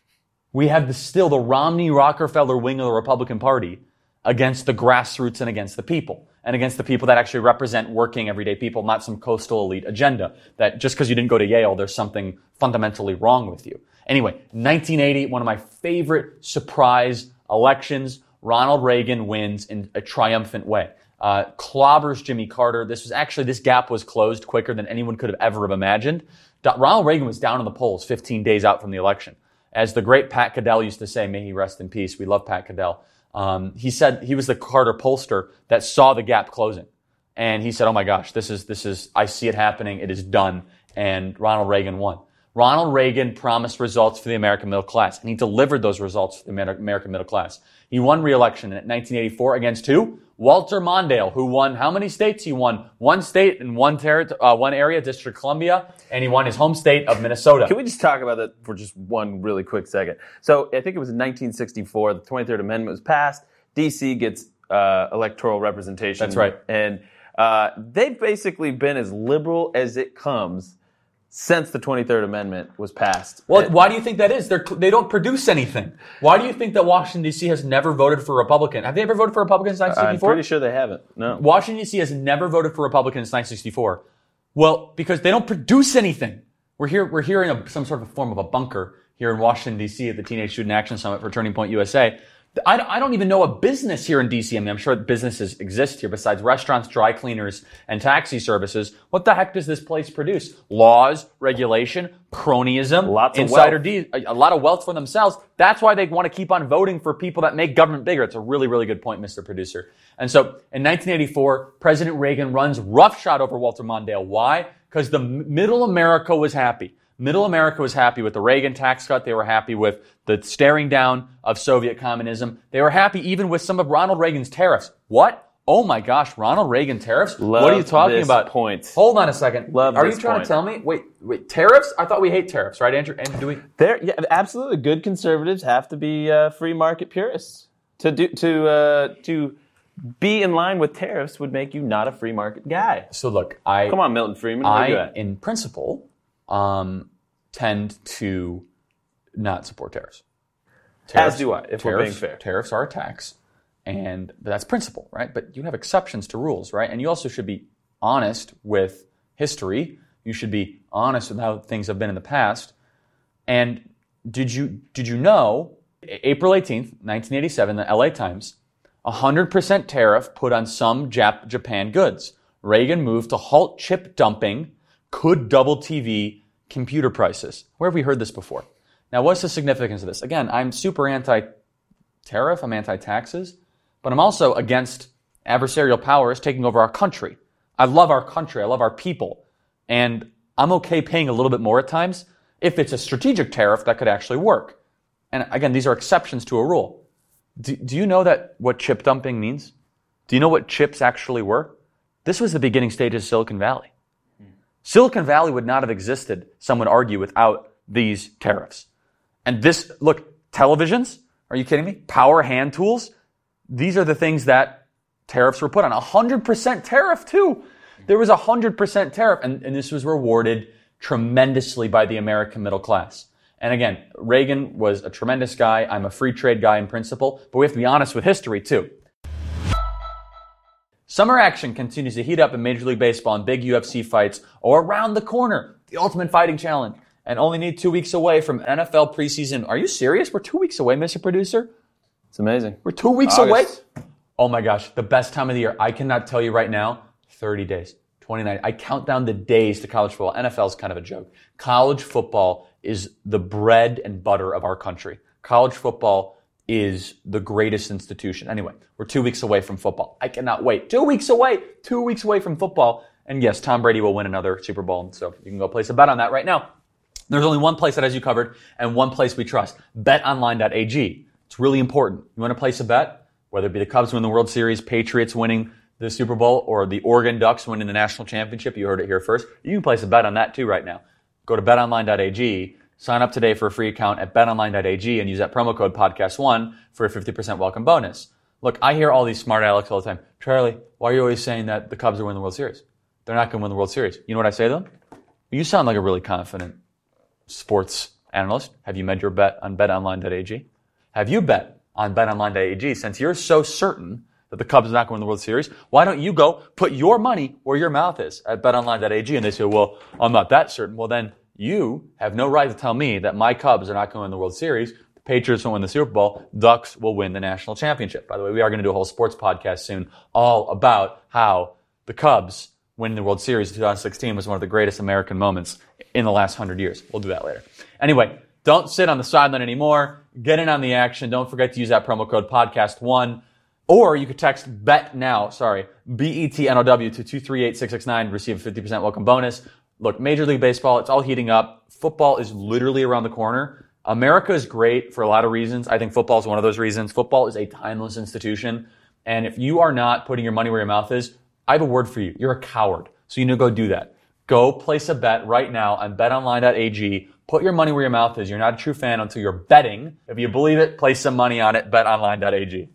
We have still the Romney-Rockefeller wing of the Republican Party against the grassroots and against the people. And against the people that actually represent working everyday people, not some coastal elite agenda that just because you didn't go to Yale, there's something fundamentally wrong with you. Anyway, 1980, one of my favorite surprise elections. Ronald Reagan wins in a triumphant way. Clobbers Jimmy Carter. This gap was closed quicker than anyone could have ever imagined. Ronald Reagan was down in the polls 15 days out from the election. As the great Pat Caddell used to say, may he rest in peace. We love Pat Caddell. He said he was the Carter pollster that saw the gap closing. And he said, oh my gosh, this is, I see it happening. It is done. And Ronald Reagan won. Ronald Reagan promised results for the American middle class, and he delivered those results for the American middle class. He won re-election in 1984 against who? Walter Mondale, who won how many states? He won one state and one area, District of Columbia, and he won his home state of Minnesota. Can we just talk about that for just one really quick second? So I think it was in 1964, the 23rd Amendment was passed. D.C. gets electoral representation. That's right. And they've basically been as liberal as it comes since the 23rd Amendment was passed. Well, why do you think that is? They don't produce anything. Why do you think that Washington, D.C. has never voted for Republican? Have they ever voted for Republicans since 1964? I'm pretty sure they haven't. No. Washington, D.C. has never voted for Republicans since 1964. Well, because they don't produce anything. We're here in some sort of form of a bunker here in Washington, D.C. at the Teenage Student Action Summit for Turning Point USA. I don't even know a business here in D.C. I mean, I'm sure businesses exist here besides restaurants, dry cleaners, and taxi services. What the heck does this place produce? Laws, regulation, cronyism, insider deals, a lot of wealth for themselves. That's why they want to keep on voting for people that make government bigger. It's a really, really good point, Mr. Producer. And so in 1984, President Reagan runs roughshod over Walter Mondale. Why? Because the middle America was happy. Middle America was happy with the Reagan tax cut. They were happy with the staring down of Soviet communism. They were happy even with some of Ronald Reagan's tariffs. What? Oh my gosh, Ronald Reagan tariffs? What are you talking about? Point. Hold on a second. Are you trying to tell me? Wait, tariffs? I thought we hate tariffs, right, Andrew? And do we? Yeah, absolutely. Good conservatives have to be free market purists. To be in line with tariffs would make you not a free market guy. So look, come on, Milton Friedman. Where you at? In principle, tend to not support tariffs. As do I, if we're being fair. Tariffs are a tax, but that's principle, right? But you have exceptions to rules, right? And you also should be honest with history. You should be honest with how things have been in the past. And did you know, April 18th, 1987, the LA Times, 100% tariff put on some Japan goods. Reagan moved to halt chip dumping, could double TV computer prices. Where have we heard this before? Now, what's the significance of this? Again, I'm super anti-tariff, I'm anti-taxes, but I'm also against adversarial powers taking over our country. I love our country, I love our people, and I'm okay paying a little bit more at times if it's a strategic tariff that could actually work. And again, these are exceptions to a rule. Do you know what chip dumping means? Do you know what chips actually were? This was the beginning stages of Silicon Valley. Silicon Valley would not have existed, some would argue, without these tariffs. And televisions? Are you kidding me? Power hand tools? These are the things that tariffs were put on. 100% tariff, too. There was 100% tariff, and this was rewarded tremendously by the American middle class. And again, Reagan was a tremendous guy. I'm a free trade guy in principle, but we have to be honest with history, too. Summer action continues to heat up in Major League Baseball, and big UFC fights are around the corner. The Ultimate Fighting Challenge. And only need 2 weeks away from NFL preseason. Are you serious? We're 2 weeks away, Mr. Producer? It's amazing. We're 2 weeks away? Oh my gosh, the best time of the year. I cannot tell you right now, 30 days, 29. I count down the days to college football. NFL is kind of a joke. College football is the bread and butter of our country. College football is the greatest institution. Anyway, we're 2 weeks away from football. I cannot wait. 2 weeks away. 2 weeks away from football. And yes, Tom Brady will win another Super Bowl. So you can go place a bet on that right now. There's only one place that has you covered and one place we trust. BetOnline.ag. It's really important. You want to place a bet? Whether it be the Cubs winning the World Series, Patriots winning the Super Bowl, or the Oregon Ducks winning the national championship. You heard it here first. You can place a bet on that too right now. Go to BetOnline.ag. Sign up today for a free account at BetOnline.ag and use that promo code podcast1 for a 50% welcome bonus. Look, I hear all these smart alecks all the time. Charlie, why are you always saying that the Cubs are winning the World Series? They're not going to win the World Series. You know what I say to them? You sound like a really confident sports Analyst, have you made your bet on betonline.ag? Have you bet on betonline.ag? Since you're so certain that the Cubs are not going to the World Series, why don't you go put your money where your mouth is at betonline.ag? And they say, well, I'm not that certain. Well, then you have no right to tell me that my Cubs are not going to the World Series. The Patriots will win the Super Bowl. Ducks will win the national championship. By the way, we are going to do a whole sports podcast soon all about how the Cubs winning the World Series in 2016 was one of the greatest American moments in the last 100 years. We'll do that later. Anyway, don't sit on the sideline anymore. Get in on the action. Don't forget to use that promo code podcast1. Or you could text BETNOW, BETNOW to 238-669, receive a 50% welcome bonus. Look, Major League Baseball, it's all heating up. Football is literally around the corner. America is great for a lot of reasons. I think football is one of those reasons. Football is a timeless institution. And if you are not putting your money where your mouth is, I have a word for you. You're a coward. So you need to go do that. Go place a bet right now on betonline.ag. Put your money where your mouth is. You're not a true fan until you're betting. If you believe it, place some money on it, betonline.ag.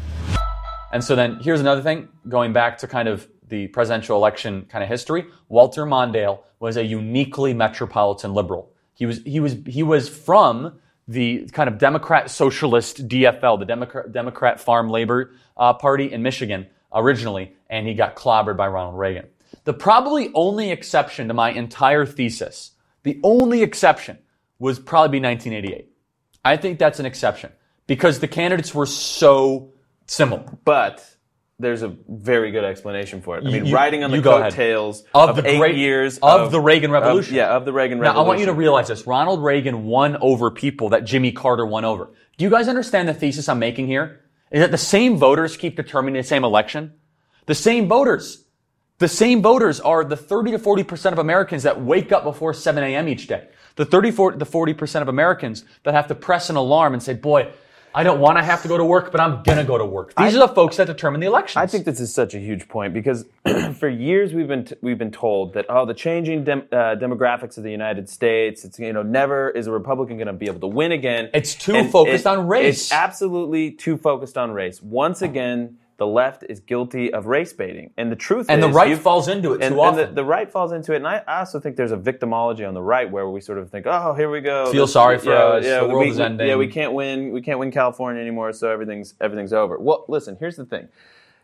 And so then here's another thing, going back to kind of the presidential election kind of history. Walter Mondale was a uniquely metropolitan liberal. He was from the kind of Democrat Socialist DFL, the Democrat Farm Labor Party in Michigan originally, and he got clobbered by Ronald Reagan. The probably only exception to my entire thesis, the only exception was probably 1988. I think that's an exception because the candidates were so similar. But there's a very good explanation for it. I mean, riding on the coattails of the 8 years of the Reagan Revolution. Of the Reagan Revolution. Now, I want you to realize this. Ronald Reagan won over people that Jimmy Carter won over. Do you guys understand the thesis I'm making here? Is that the same voters keep determining the same election? The same voters. The same voters are the 30 to 40% of Americans that wake up before 7 a.m. each day. The 34 to 40% of Americans that have to press an alarm and say, boy, I don't want to have to go to work, but I'm going to go to work. These are the folks that determine the elections. I think this is such a huge point because for years we've been told that the changing demographics of the United States, it's never is a Republican going to be able to win again. It's too focused on race. It's absolutely too focused on race. Once again, the left is guilty of race baiting, and the truth is, the right falls into it too often. And the right falls into it, and I also think there's a victimology on the right where we sort of think, oh, here we go, feel sorry for us. The world is ending. Yeah, we can't win California anymore, so everything's over. Well, listen, here's the thing: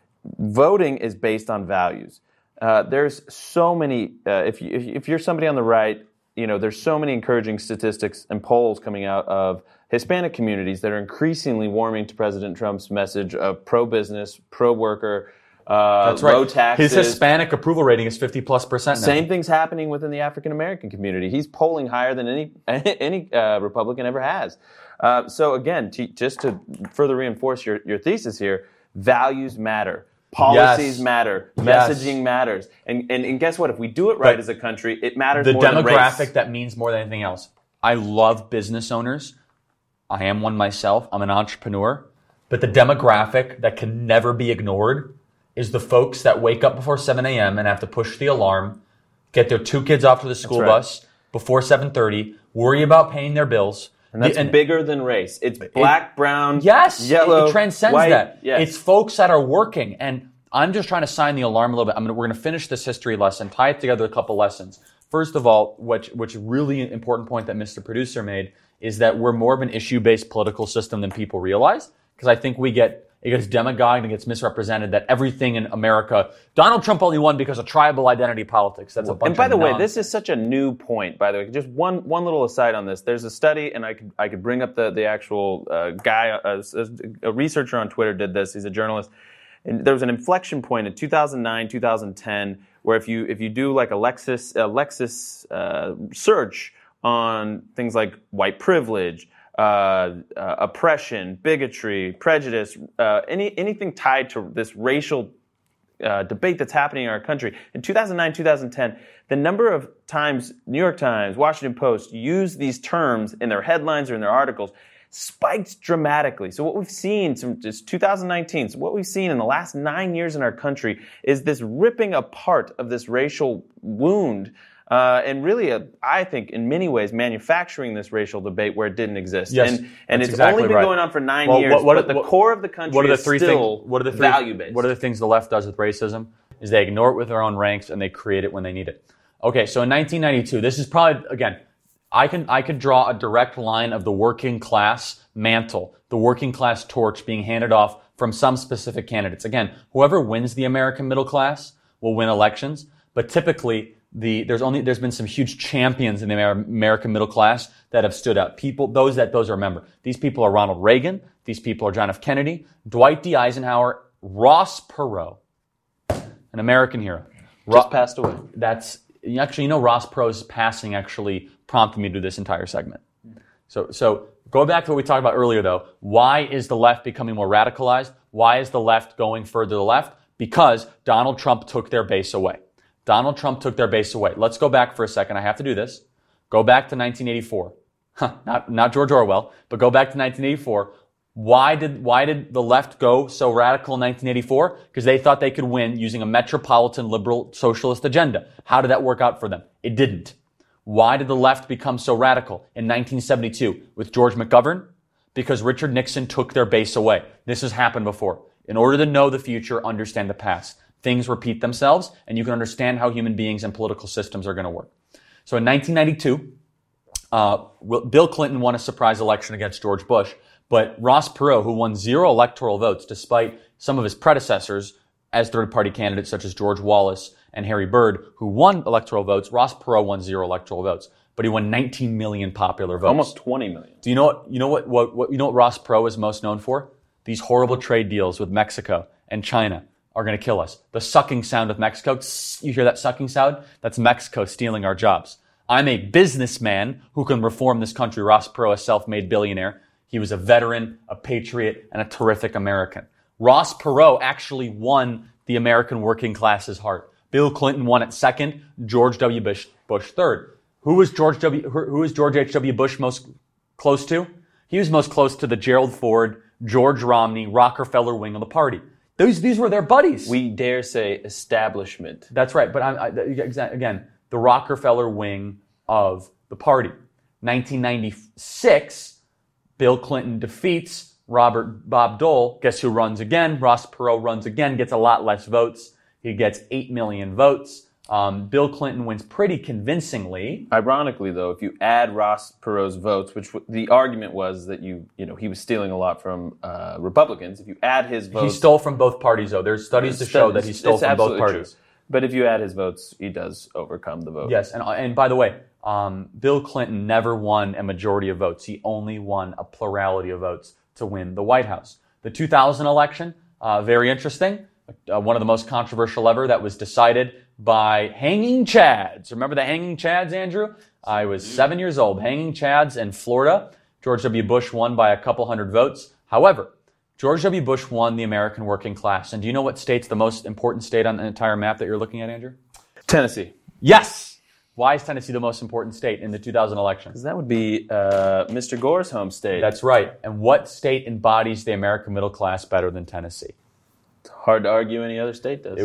voting is based on values. There's so many. If you're somebody on the right, there's so many encouraging statistics and polls coming out of Hispanic communities that are increasingly warming to President Trump's message of pro-business, pro-worker, That's right. low taxes. His Hispanic approval rating is 50+% now. Same thing's happening within the African American community. He's polling higher than any Republican ever has. So again, just to further reinforce your thesis here, values matter. Policies matter. Messaging matters. And guess what? If we do it right as a country, it matters more than race. The demographic that means more than anything else. I love business owners. I am one myself. I'm an entrepreneur. But the demographic that can never be ignored is the folks that wake up before 7 a.m. and have to push the alarm, get their 2 kids off to the school bus before 7:30, worry about paying their bills. And that's bigger than race. It's black, brown, yellow, it transcends white, that. Yes. It's folks that are working. And I'm just trying to sound the alarm a little bit. We're going to finish this history lesson, tie it together with a couple lessons. First of all, which really important point that Mr. Producer made is that we're more of an issue-based political system than people realize. Because I think it gets demagogued and gets misrepresented that everything in America, Donald Trump only won because of tribal identity politics. That's a bunch of nonsense. And by the way, this is such a new point, by the way. Just one little aside on this. There's a study, and I could bring up the actual guy, a researcher on Twitter did this. He's a journalist. And there was an inflection point in 2009, 2010, where if you do like a Lexis search on things like white privilege, oppression, bigotry, prejudice, anything tied to this racial debate that's happening in our country. In 2009, 2010, the number of times New York Times, Washington Post used these terms in their headlines or in their articles spiked dramatically. So what we've seen since 2019, so what we've seen in the last 9 years in our country is this ripping apart of this racial wound. And really, I think, in many ways, manufacturing this racial debate where it didn't exist. Yes, and it's exactly only been going on for 9 years, but the core of the country is still value-based. What are the things the left does with racism? Is they ignore it with their own ranks and they create it when they need it. Okay, so in 1992, this is probably, again, I could draw a direct line of the working class mantle, the working class torch being handed off from some specific candidates. Again, whoever wins the American middle class will win elections, but typically there's been some huge champions in the American middle class that have stood up. Those remember. These people are Ronald Reagan. These people are John F. Kennedy, Dwight D. Eisenhower, Ross Perot, an American hero. Just passed away. Ross Perot's passing actually prompted me to do this entire segment. So go back to what we talked about earlier, though. Why is the left becoming more radicalized? Why is the left going further to the left? Because Donald Trump took their base away. Let's go back for a second. I have to do this. Go back to 1984. Not George Orwell, but go back to 1984. Why did the left go so radical in 1984? Because they thought they could win using a metropolitan liberal socialist agenda. How did that work out for them? It didn't. Why did the left become so radical in 1972 with George McGovern? Because Richard Nixon took their base away. This has happened before. In order to know the future, understand the past. Things repeat themselves, and you can understand how human beings and political systems are going to work. So in 1992, Bill Clinton won a surprise election against George Bush, but Ross Perot, who won 0 electoral votes despite some of his predecessors as third-party candidates such as George Wallace and Harry Byrd, who won electoral votes, Ross Perot won 0 electoral votes, but he won 19 million popular votes. Almost 20 million. Do you know what Ross Perot is most known for? These horrible trade deals with Mexico and China are going to kill us. The sucking sound of Mexico. You hear that sucking sound? That's Mexico stealing our jobs. I'm a businessman who can reform this country. Ross Perot, a self-made billionaire. He was a veteran, a patriot, and a terrific American. Ross Perot actually won the American working class's heart. Bill Clinton won it second. George W. Bush third. Who was George H.W. Bush most close to? He was most close to the Gerald Ford, George Romney, Rockefeller wing of the party. These were their buddies. We dare say establishment. That's right. But again, the Rockefeller wing of the party. 1996, Bill Clinton defeats Bob Dole. Guess who runs again? Ross Perot runs again, gets a lot less votes. He gets 8 million votes. Bill Clinton wins pretty convincingly. Ironically, though, if you add Ross Perot's votes, which the argument was that he was stealing a lot from Republicans, if you add his votes... He stole from both parties, though. There's studies to show that he stole from both parties. True. But if you add his votes, he does overcome the vote. Yes, and by the way, Bill Clinton never won a majority of votes. He only won a plurality of votes to win the White House. The 2000 election, very interesting. One of the most controversial ever, that was decided by hanging chads. Remember the hanging chads, Andrew? I was 7 years old. Hanging chads in Florida. George W. Bush won by a couple hundred votes. However, George W. Bush won the American working class. And do you know what state's the most important state on the entire map that you're looking at, Andrew? Tennessee. Yes! Why is Tennessee the most important state in the 2000 election? Because that would be Mr. Gore's home state. That's right. And what state embodies the American middle class better than Tennessee? It's hard to argue any other state does.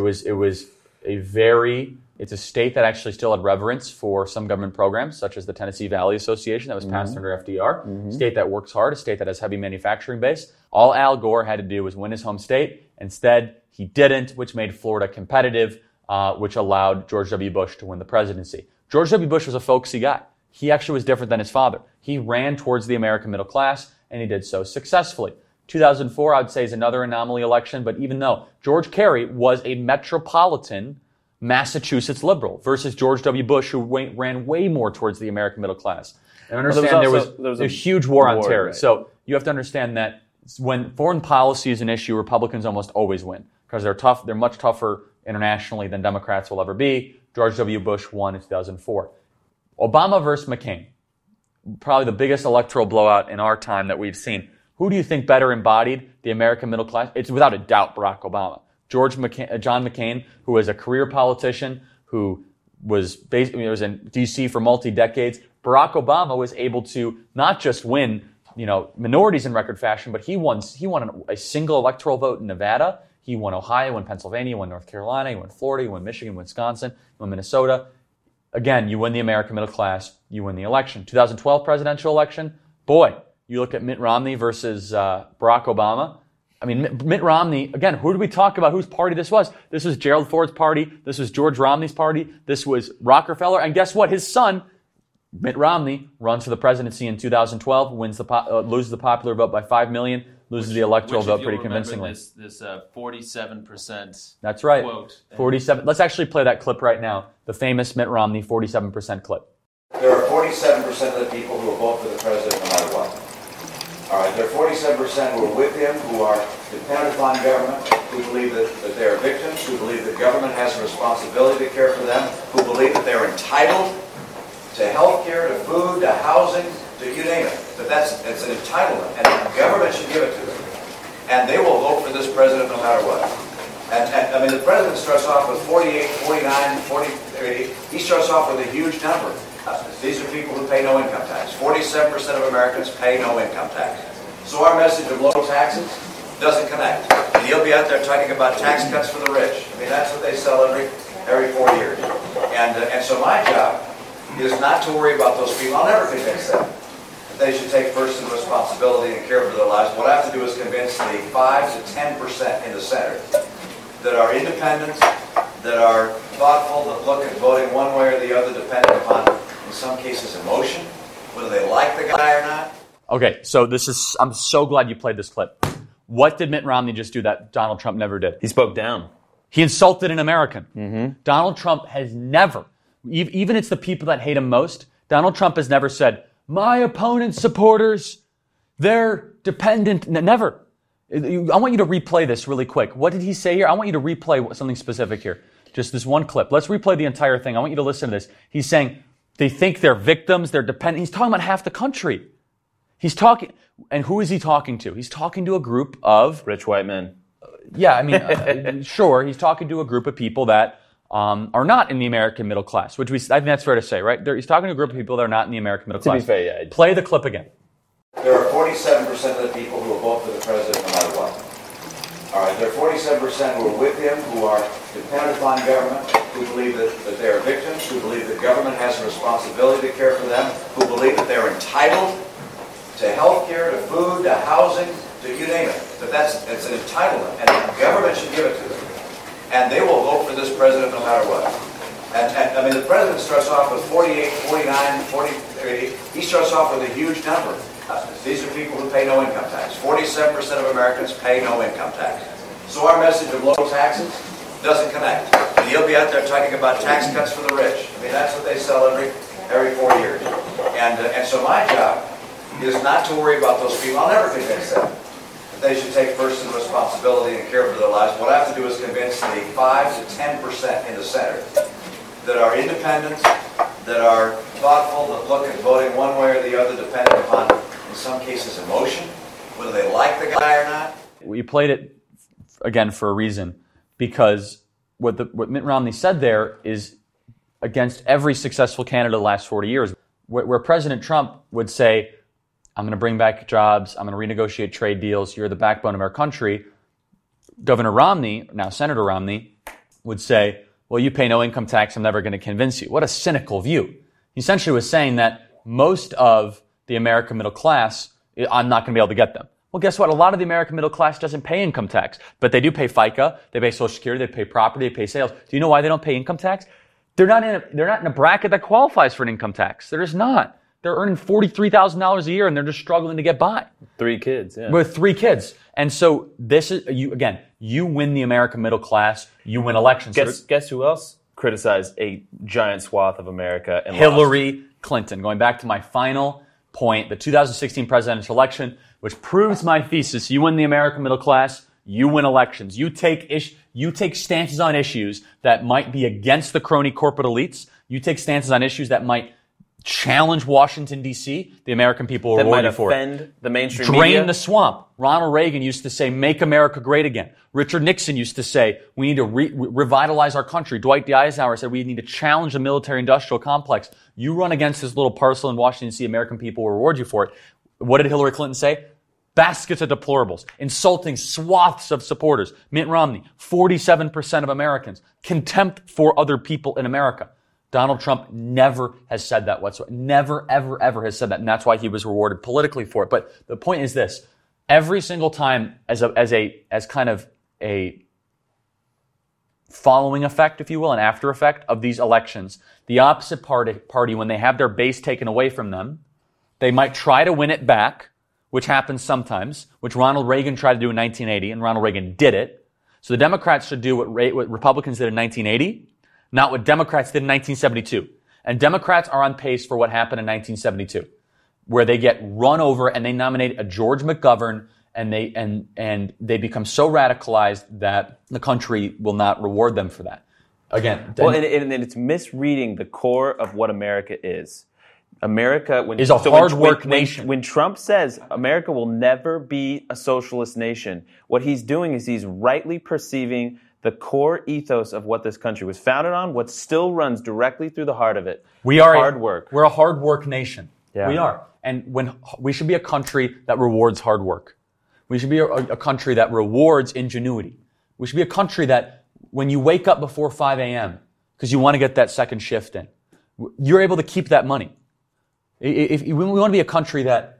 It's a state that actually still had reverence for some government programs, such as the Tennessee Valley Association that was passed under FDR. State that works hard, a state that has heavy manufacturing base. All Al Gore had to do was win his home state. Instead, he didn't, which made Florida competitive, which allowed George W. Bush to win the presidency. George W. Bush was a folksy guy. He actually was different than his father. He ran towards the American middle class, and he did so successfully. 2004, I would say, is another anomaly election, but even though George Kerry was a metropolitan Massachusetts liberal versus George W. Bush, who ran way more towards the American middle class. And understand there was a huge war on terror. Right. So you have to understand that when foreign policy is an issue, Republicans almost always win because they're tough. They're much tougher internationally than Democrats will ever be. George W. Bush won in 2004. Obama versus McCain, probably the biggest electoral blowout in our time that we've seen. Who do you think better embodied the American middle class? It's without a doubt Barack Obama. John McCain, who was a career politician, who was in D.C. for multi-decades. Barack Obama was able to not just win, minorities in record fashion, but he won a single electoral vote in Nevada. He won Ohio, he won Pennsylvania, he won North Carolina, he won Florida, he won Michigan, Wisconsin, he won Minnesota. Again, you win the American middle class, you win the election. 2012 presidential election, boy, you look at Mitt Romney versus Barack Obama. I mean, Mitt Romney, again, who did we talk about? Whose party this was? This was Gerald Ford's party. This was George Romney's party. This was Rockefeller. And guess what? His son, Mitt Romney runs for the presidency in 2012, loses the popular vote by 5 million, loses the electoral vote pretty convincingly. This 47%. That's right. Quote. 47. Let's actually play that clip right now. The famous Mitt Romney 47% clip. There are 47% of the people who will vote for the president no matter what. All right, there are 47% who are with him, who are dependent upon government, who believe that they are victims, who believe that government has a responsibility to care for them, who believe that they are entitled to health care, to food, to housing, to you name it. But it's an entitlement, and the government should give it to them. And they will vote for this president no matter what. And I mean, the president starts off with 48, 49, 40, he starts off with a huge number. These are people who pay no income tax. 47% of Americans pay no income tax. So our message of low taxes doesn't connect. And he'll be out there talking about tax cuts for the rich. I mean, that's what they sell every 4 years. And so my job is not to worry about those people. I'll never convince them that they should take personal responsibility and care for their lives. What I have to do is convince the 5 to 10% in the Senate that are independent, that are thoughtful, that look at voting one way or the other depending upon, in some cases, emotion, whether they like the guy or not. Okay, so I'm so glad you played this clip. What did Mitt Romney just do that Donald Trump never did? He spoke down. He insulted an American. Mm-hmm. Donald Trump has never, even it's the people that hate him most, Donald Trump has never said, my opponent's supporters, they're dependent. Never. I want you to replay this really quick. What did he say here? I want you to replay something specific here. Just this one clip. Let's replay the entire thing. I want you to listen to this. He's saying they think they're victims, they're dependent. He's talking about half the country. He's talking, and who is he talking to? He's talking to a group of rich white men. Yeah, I mean, sure. He's talking to a group of people that are not in the American middle class, which I think that's fair to say, right? He's talking to a group of people that are not in the American middle class. To be fair, yeah. Play the clip again. There are 47% of the people who will vote for the president no matter what. All right, there are 47% who are with him, who are dependent upon government, who believe that they are victims, who believe that government has a responsibility to care for them, who believe that they're entitled to health care, to food, to housing, to you name it. But it's an entitlement, and the government should give it to them. And they will vote for this president no matter what. And I mean, the president starts off with 48, 49, 40, he starts off with a huge number. These are people who pay no income tax. 47% of Americans pay no income tax. So our message of low taxes doesn't connect. And he'll be out there talking about tax cuts for the rich. I mean, that's what they sell every 4 years. And so my job is not to worry about those people. I'll never convince them that they should take personal responsibility and care for their lives. What I have to do is convince the 5 to 10% in the Senate that are independent, that are thoughtful, that look at voting one way or the other depending upon, in some cases, emotion, whether they like the guy or not. We played it, again, for a reason, because what Mitt Romney said there is against every successful candidate of the last 40 years, where President Trump would say, I'm going to bring back jobs, I'm going to renegotiate trade deals, you're the backbone of our country. Governor Romney, now Senator Romney, would say, well, you pay no income tax, I'm never going to convince you. What a cynical view. He essentially was saying that most of the American middle class, I'm not going to be able to get them. Well, guess what? A lot of the American middle class doesn't pay income tax, but they do pay FICA, they pay Social Security, they pay property, they pay sales. Do you know why they don't pay income tax? They're not in a bracket that qualifies for an income tax. They're just not. They're earning $43,000 a year and they're just struggling to get by. 3 kids, yeah. With 3 kids. And so this is, you win the American middle class, you win elections. Guess who else criticized a giant swath of America and Hillary Clinton. Going back to my final point, the 2016 presidential election, which proves my thesis. You win the American middle class, you win elections. You take stances on issues that might be against the crony corporate elites. You take stances on issues that might challenge Washington, D.C., the American people will reward you for it. That might offend the mainstream media. media. Drain the swamp. Ronald Reagan used to say, make America great again. Richard Nixon used to say, we need to revitalize our country. Dwight D. Eisenhower said, we need to challenge the military-industrial complex. You run against this little parcel in Washington, D.C., American people will reward you for it. What did Hillary Clinton say? Baskets of deplorables, insulting swaths of supporters. Mitt Romney, 47% of Americans. Contempt for other people in America. Donald Trump never has said that whatsoever. Never, ever, ever has said that. And that's why he was rewarded politically for it. But the point is this. Every single time as kind of a following effect, if you will, an after effect of these elections. The opposite party, when they have their base taken away from them, they might try to win it back, which happens sometimes, which Ronald Reagan tried to do in 1980, and Ronald Reagan did it. So the Democrats should do what Republicans did in 1980, not what Democrats did in 1972. And Democrats are on pace for what happened in 1972, where they get run over and they nominate a George McGovern, and they become so radicalized that the country will not reward them for that. Again, well, and it's misreading the core of what America is. America is a hard work nation. When Trump says America will never be a socialist nation, what he's doing is he's rightly perceiving the core ethos of what this country was founded on, what still runs directly through the heart of it. We are hard work. We're a hard work nation. Yeah. We are. And we should be a country that rewards hard work. We should be a country that rewards ingenuity. We should be a country that when you wake up before 5 a.m. because you want to get that second shift in, you're able to keep that money. We want to be a country that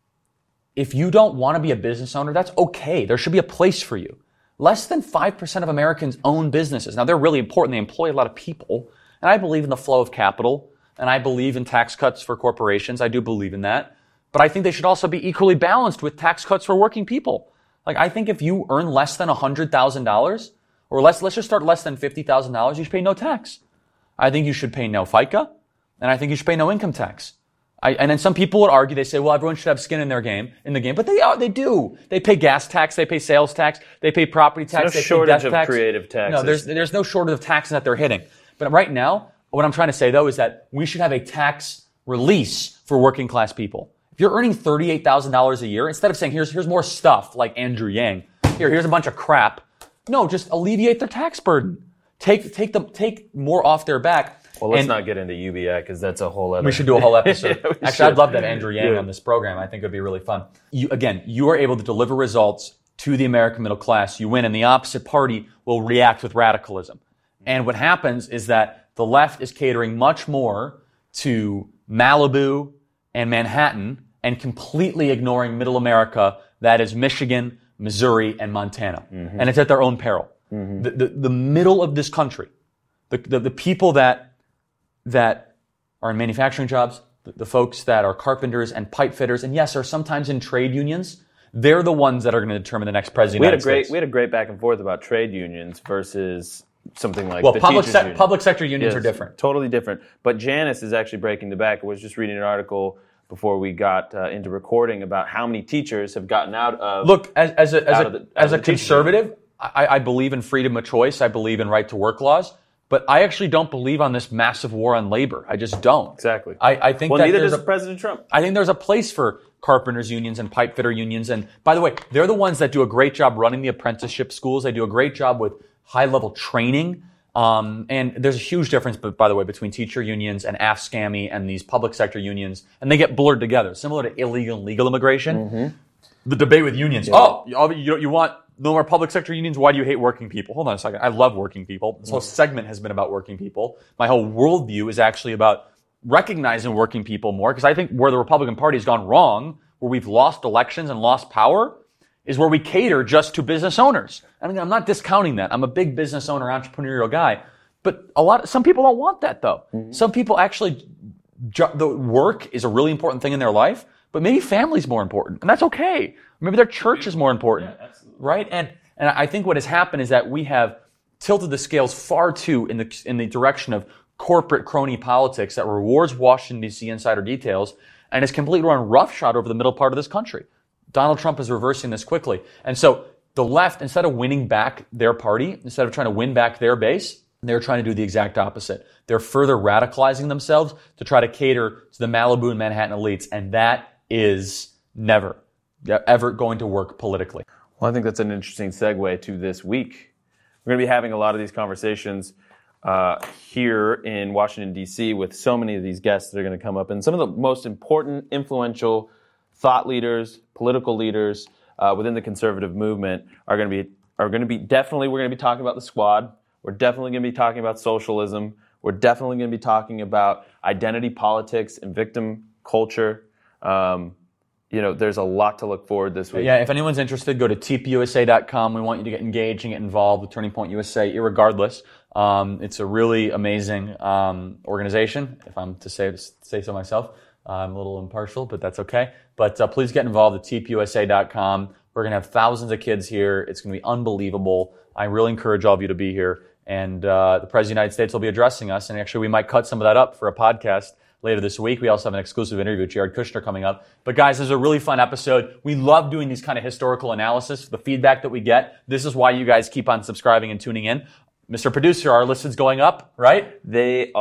if you don't want to be a business owner, that's okay. There should be a place for you. Less than 5% of Americans own businesses. Now, they're really important. They employ a lot of people. And I believe in the flow of capital. And I believe in tax cuts for corporations. I do believe in that. But I think they should also be equally balanced with tax cuts for working people. Like, I think if you earn less than $100,000, or let's just start less than $50,000, you should pay no tax. I think you should pay no FICA. And I think you should pay no income tax. And then some people would argue, they say, well, everyone should have skin in the game, but they do. They pay gas tax, they pay sales tax, they pay property tax, there's they no pay death shortage of tax. creative taxes. No, there's no shortage of taxes that they're hitting. But right now, what I'm trying to say though is that we should have a tax release for working class people. If you're earning $38,000 a year, instead of saying here's more stuff like Andrew Yang, here's a bunch of crap. No, just alleviate their tax burden. Take more off their back. Well, let's not get into UBI because that's a whole other... We should do a whole episode. Yeah, Actually, I'd love that Andrew Yang on this program. I think it would be really fun. You are able to deliver results to the American middle class. You win, and the opposite party will react with radicalism. And what happens is that the left is catering much more to Malibu and Manhattan and completely ignoring middle America, that is Michigan, Missouri, and Montana. Mm-hmm. And it's at their own peril. Mm-hmm. The middle of this country, the people that are in manufacturing jobs, the folks that are carpenters and pipe fitters, and yes, are sometimes in trade unions, they're the ones that are going to determine the next president of the United States. We had a great back and forth about trade unions versus something like the union. Public sector unions are different. Totally different. But Janice is actually breaking the back. I was just reading an article before we got into recording about how many teachers have gotten out of... Look, as a conservative, I believe in freedom of choice. I believe in right to work laws. But I actually don't believe on this massive war on labor. I just don't. Exactly. I think neither does President Trump. I think there's a place for carpenters unions and pipe fitter unions. And by the way, they're the ones that do a great job running the apprenticeship schools. They do a great job with high-level training. And there's a huge difference, by the way, between teacher unions and AFSCME and these public sector unions. And they get blurred together, similar to illegal and legal immigration. Mm-hmm. The debate with unions. Yeah. Oh, you want no more public sector unions? Why do you hate working people? Hold on a second. I love working people. This whole segment has been about working people. My whole worldview is actually about recognizing working people more, because I think where the Republican Party has gone wrong, where we've lost elections and lost power, is where we cater just to business owners. I mean, I'm not discounting that. I'm a big business owner, entrepreneurial guy. But some people don't want that, though. Mm-hmm. Some people actually, the work is a really important thing in their life, but maybe family's more important, and that's okay. Maybe their church is more important, right? And I think what has happened is that we have tilted the scales far too in the direction of corporate crony politics that rewards Washington, D.C. insider details and has completely run roughshod over the middle part of this country. Donald Trump is reversing this quickly. And so the left, instead of winning back their party, instead of trying to win back their base, they're trying to do the exact opposite. They're further radicalizing themselves to try to cater to the Malibu and Manhattan elites, and that is never, ever going to work politically. Well, I think that's an interesting segue to this week. We're going to be having a lot of these conversations here in Washington, D.C. with so many of these guests that are going to come up. And some of the most important, influential thought leaders, political leaders within the conservative movement are going to be definitely, we're going to be talking about the Squad. We're definitely going to be talking about socialism. We're definitely going to be talking about identity politics and victim culture. there's a lot to look forward this week. Yeah, if anyone's interested, go to tpusa.com. We want you to get engaged and get involved with Turning Point USA, irregardless. It's a really amazing organization, if I'm to say so myself. I'm a little impartial, but that's okay. But please get involved at tpusa.com. We're going to have thousands of kids here. It's going to be unbelievable. I really encourage all of you to be here. And the President of the United States will be addressing us. And actually, we might cut some of that up for a podcast later this week. We also have an exclusive interview with Jared Kushner coming up. But guys, this is a really fun episode. We love doing these kind of historical analysis, the feedback that we get. This is why you guys keep on subscribing and tuning in. Mr. Producer, our listen's going up, right? They're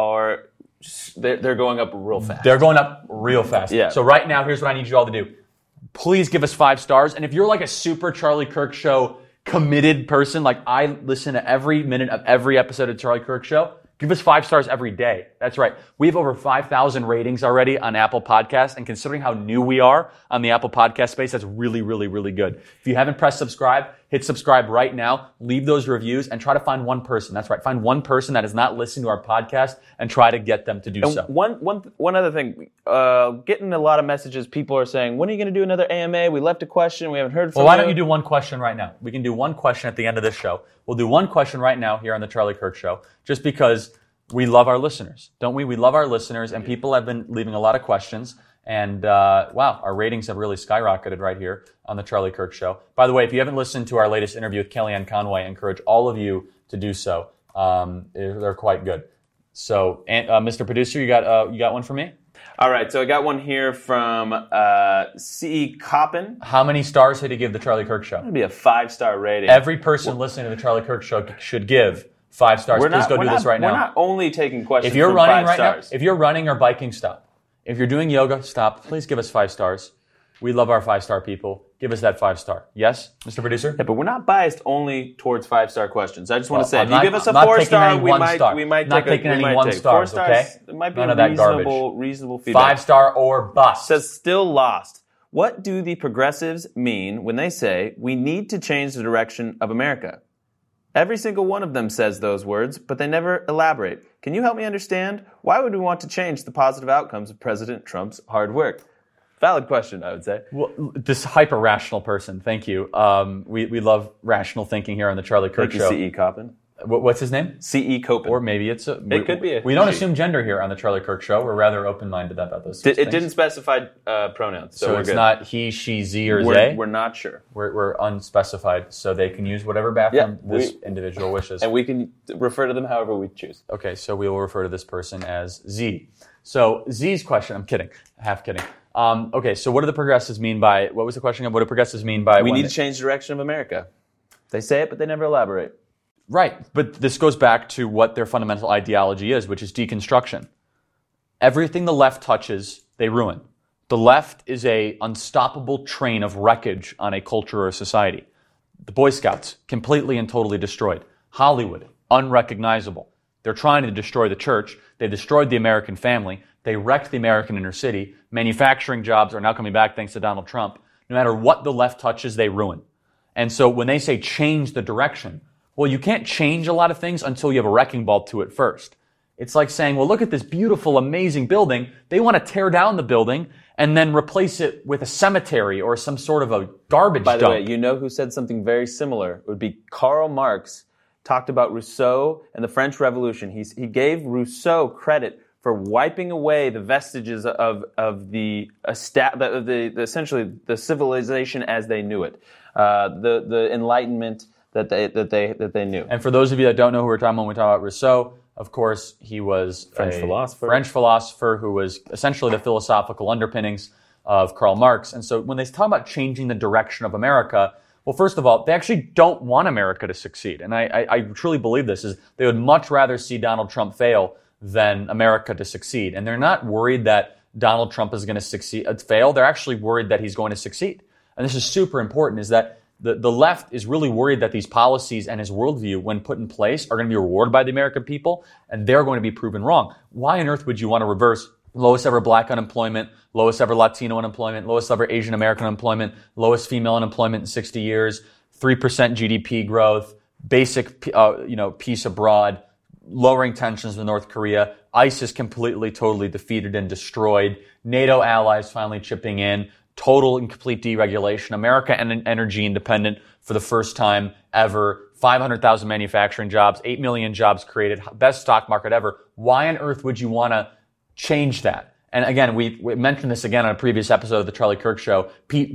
going up real fast. They're going up real fast. Yeah. So right now, here's what I need you all to do. Please give us 5 stars. And if you're like a super Charlie Kirk Show committed person, like I listen to every minute of every episode of Charlie Kirk Show, give us 5 stars every day. That's right. We have over 5,000 ratings already on Apple Podcasts, and considering how new we are on the Apple Podcast space, that's really, really, really good. If you haven't pressed subscribe, hit subscribe right now. Leave those reviews and try to find one person. That's right. Find one person that is not listening to our podcast and try to get them to do so. One other thing, getting a lot of messages. People are saying, "When are you going to do another AMA? We left a question. We haven't heard from you." Well, why don't you do one question right now? We can do one question at the end of this show. We'll do one question right now here on the Charlie Kirk Show, just because we love our listeners, don't we? We love our listeners, and people have been leaving a lot of questions. And wow, our ratings have really skyrocketed right here on the Charlie Kirk Show. By the way, if you haven't listened to our latest interview with Kellyanne Conway, I encourage all of you to do so. They're quite good. So, Mr. Producer, you got one for me? All right, so I got one here from C.E. Coppin. How many stars did he give the Charlie Kirk Show? It'd be a 5-star rating. Every person listening to the Charlie Kirk Show should give 5 stars. Please go do this right now. We're not only taking questions if you're from running 5 stars. Now, if you're running or biking, stop. If you're doing yoga, stop. Please give us 5 stars. We love our 5-star people. Give us that 5-star. Yes, Mr. Producer? Yeah, but we're not biased only towards 5-star questions. I just want to say, if you give us a 4-star, we might take any 1 star. 4 stars, okay? It might be reasonable feedback. 5-star or bust. Says still lost. What do the progressives mean when they say we need to change the direction of America? Every single one of them says those words, but they never elaborate. Can you help me understand? Why would we want to change the positive outcomes of President Trump's hard work? Valid question, I would say. Well, this hyper-rational person, thank you. We love rational thinking here on the Charlie Kirk Show. Thank you, C.E. Coppin. What's his name? C.E. Coppin. Or maybe it could be. We don't assume gender here on the Charlie Kirk Show. We're rather open-minded about those things. It didn't specify pronouns, so we're it's good. Not he, she, ze, or they? We're not sure. We're unspecified, so they can use whatever bathroom this individual wishes. And we can refer to them however we choose. Okay, so we will refer to this person as Z. So Z's question, I'm kidding, half kidding. Okay, so what do the progressives mean by, what was the question of what do progressives mean by? We need to change the direction of America. They say it, but they never elaborate. Right, but this goes back to what their fundamental ideology is, which is deconstruction. Everything the left touches, they ruin. The left is a unstoppable train of wreckage on a culture or a society. The Boy Scouts, completely and totally destroyed. Hollywood, unrecognizable. They're trying to destroy the church. They destroyed the American family. They wrecked the American inner city. Manufacturing jobs are now coming back thanks to Donald Trump. No matter what the left touches, they ruin. And so when they say change the direction, well, you can't change a lot of things until you have a wrecking ball to it first. It's like saying, well, look at this beautiful, amazing building. They want to tear down the building and then replace it with a cemetery or some sort of a garbage dump. By the way, you know who said something very similar? It would be Karl Marx. Talked about Rousseau and the French Revolution. He gave Rousseau credit for wiping away the vestiges of essentially the civilization as they knew it, the Enlightenment that they knew. And for those of you that don't know who we're talking about when we talk about Rousseau, of course, he was French philosopher who was essentially the philosophical underpinnings of Karl Marx. And so when they talk about changing the direction of America, well, first of all, they actually don't want America to succeed. And I truly believe this, is they would much rather see Donald Trump fail than America to succeed. And they're not worried that Donald Trump is going to fail. They're actually worried that he's going to succeed. And this is super important, is that the left is really worried that these policies and his worldview, when put in place, are going to be rewarded by the American people, and they're going to be proven wrong. Why on earth would you want to reverse lowest ever black unemployment, lowest ever Latino unemployment, lowest ever Asian American unemployment, lowest female unemployment in 60 years, 3% GDP growth, basic peace abroad, lowering tensions with North Korea, ISIS completely, totally defeated and destroyed, NATO allies finally chipping in, total and complete deregulation, America energy independent for the first time ever, 500,000 manufacturing jobs, 8 million jobs created, best stock market ever. Why on earth would you want to change that? And again, we mentioned this again on a previous episode of the Charlie Kirk Show. Pete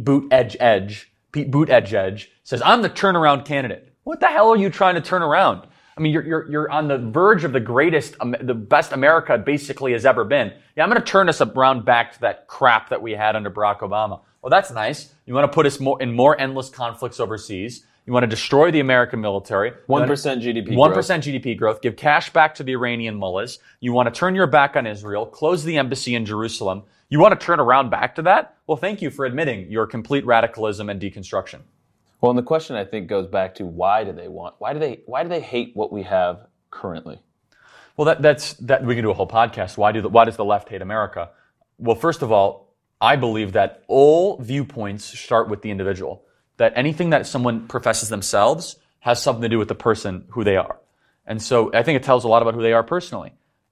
Buttigieg says, I'm the turnaround candidate. What the hell are you trying to turn around? I mean, you're on the verge of the best America basically has ever been. Yeah, I'm going to turn us around back to that crap that we had under Barack Obama. Well, that's nice. You want to put us in more endless conflicts overseas. You want to destroy the American military. 1% GDP 1% growth. GDP growth. Give cash back to the Iranian mullahs. You want to turn your back on Israel. Close the embassy in Jerusalem. You want to turn around back to that? Well, thank you for admitting your complete radicalism and deconstruction. Well, and the question I think goes back to why do they hate what we have currently? Well, that's we can do a whole podcast. Why does the left hate America? Well, first of all, I believe that all viewpoints start with the individual. That anything that someone professes themselves has something to do with the person who they are. And so I think it tells a lot about who they are personally.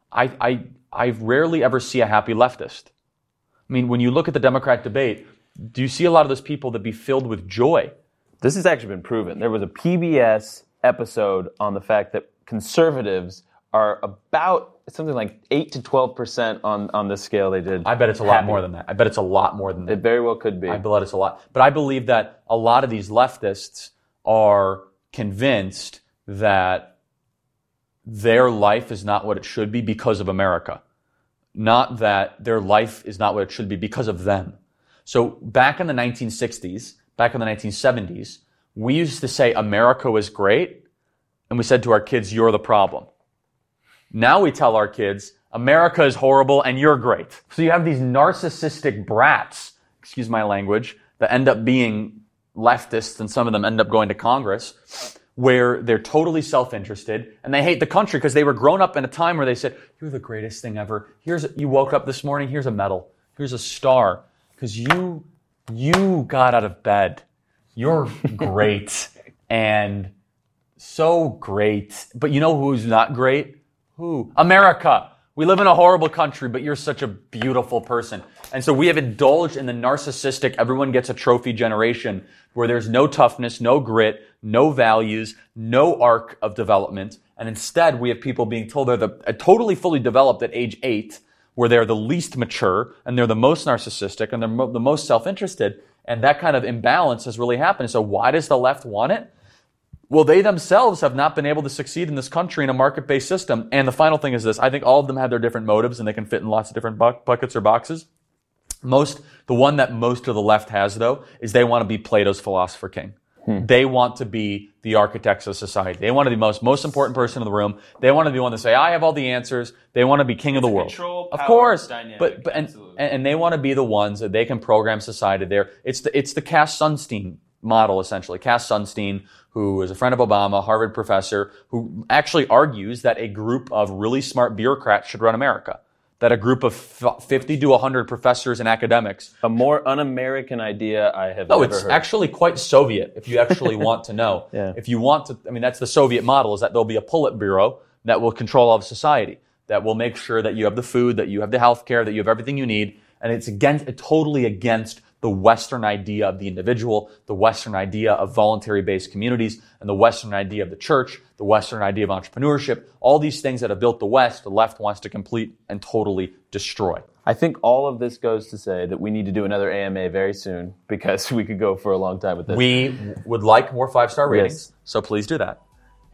I rarely ever see a happy leftist. I mean, when you look at the Democrat debate, do you see a lot of those people that be filled with joy? This has actually been proven. There was a PBS episode on the fact that conservatives are about something like 8 to 12% on this scale they did. I bet it's a lot more than that. I bet it's a lot more than that. It very well could be. I bet it's a lot. But I believe that a lot of these leftists are convinced that their life is not what it should be because of America. Not that their life is not what it should be because of them. So back in the 1960s, back in the 1970s, we used to say America was great, and we said to our kids, you're the problem. Now we tell our kids, America is horrible and you're great. So you have these narcissistic brats, excuse my language, that end up being leftists, and some of them end up going to Congress, where they're totally self-interested and they hate the country because they were grown up in a time where they said, you're the greatest thing ever. You woke up this morning, here's a medal, here's a star, because you got out of bed. You're great and so great. But you know who's not great? Who? America. We live in a horrible country, but you're such a beautiful person. And so we have indulged in the narcissistic, everyone gets a trophy generation where there's no toughness, no grit, no values, no arc of development. And instead, we have people being told they're totally fully developed at age 8, where they're the least mature and they're the most narcissistic and they're the most self-interested. And that kind of imbalance has really happened. So why does the left want it? Well, they themselves have not been able to succeed in this country in a market-based system. And the final thing is this. I think all of them have their different motives and they can fit in lots of different buckets or boxes. The one that most of the left has, though, is they want to be Plato's philosopher king. They want to be the architects of society. They want to be the most important person in the room. They want to be the one to say, I have all the answers. They want to be king of the world. Control, of power, course. dynamic, And they want to be the ones that they can program society there. It's the Cass Sunstein model, essentially. Cass Sunstein, who is a friend of Obama, Harvard professor, who actually argues that a group of really smart bureaucrats should run America. That a group of 50 to 100 professors and academics. A more un-American idea I have ever heard. No, it's actually quite Soviet, if you actually want to know. Yeah. If you want to, I mean, that's the Soviet model, is that there'll be a Politburo that will control all of society, that will make sure that you have the food, that you have the health care, that you have everything you need, and it's totally against the Western idea of the individual, the Western idea of voluntary-based communities, and the Western idea of the church, the Western idea of entrepreneurship. All these things that have built the West, the left wants to complete and totally destroy. I think all of this goes to say that we need to do another AMA very soon, because we could go for a long time with this. We would like more 5-star ratings, Yes. so please do that.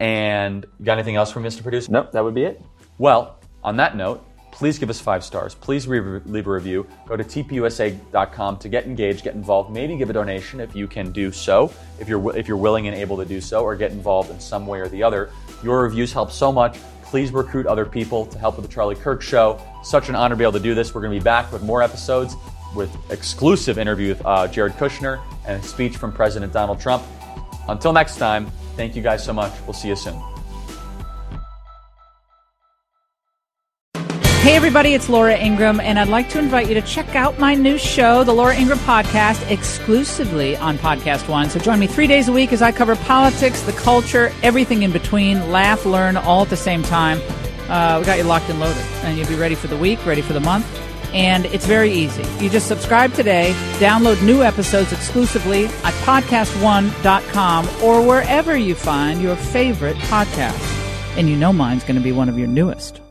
And you got anything else from Mr. Producer? Nope, that would be it. Well, on that note, please give us 5 stars. Please leave a review. Go to tpusa.com to get engaged, get involved. Maybe give a donation if you can do so, if you're willing and able to do so, or get involved in some way or the other. Your reviews help so much. Please recruit other people to help with the Charlie Kirk Show. Such an honor to be able to do this. We're going to be back with more episodes with exclusive interview with Jared Kushner and a speech from President Donald Trump. Until next time, thank you guys so much. We'll see you soon. Hey everybody, it's Laura Ingraham, and I'd like to invite you to check out my new show, The Laura Ingraham Podcast, exclusively on Podcast One. So join me 3 days a week as I cover politics, the culture, everything in between, laugh, learn, all at the same time. We got you locked and loaded, and you'll be ready for the week, ready for the month, And it's very easy. You just subscribe today, download new episodes exclusively at podcastone.com or wherever you find your favorite podcast. And you know mine's going to be one of your newest.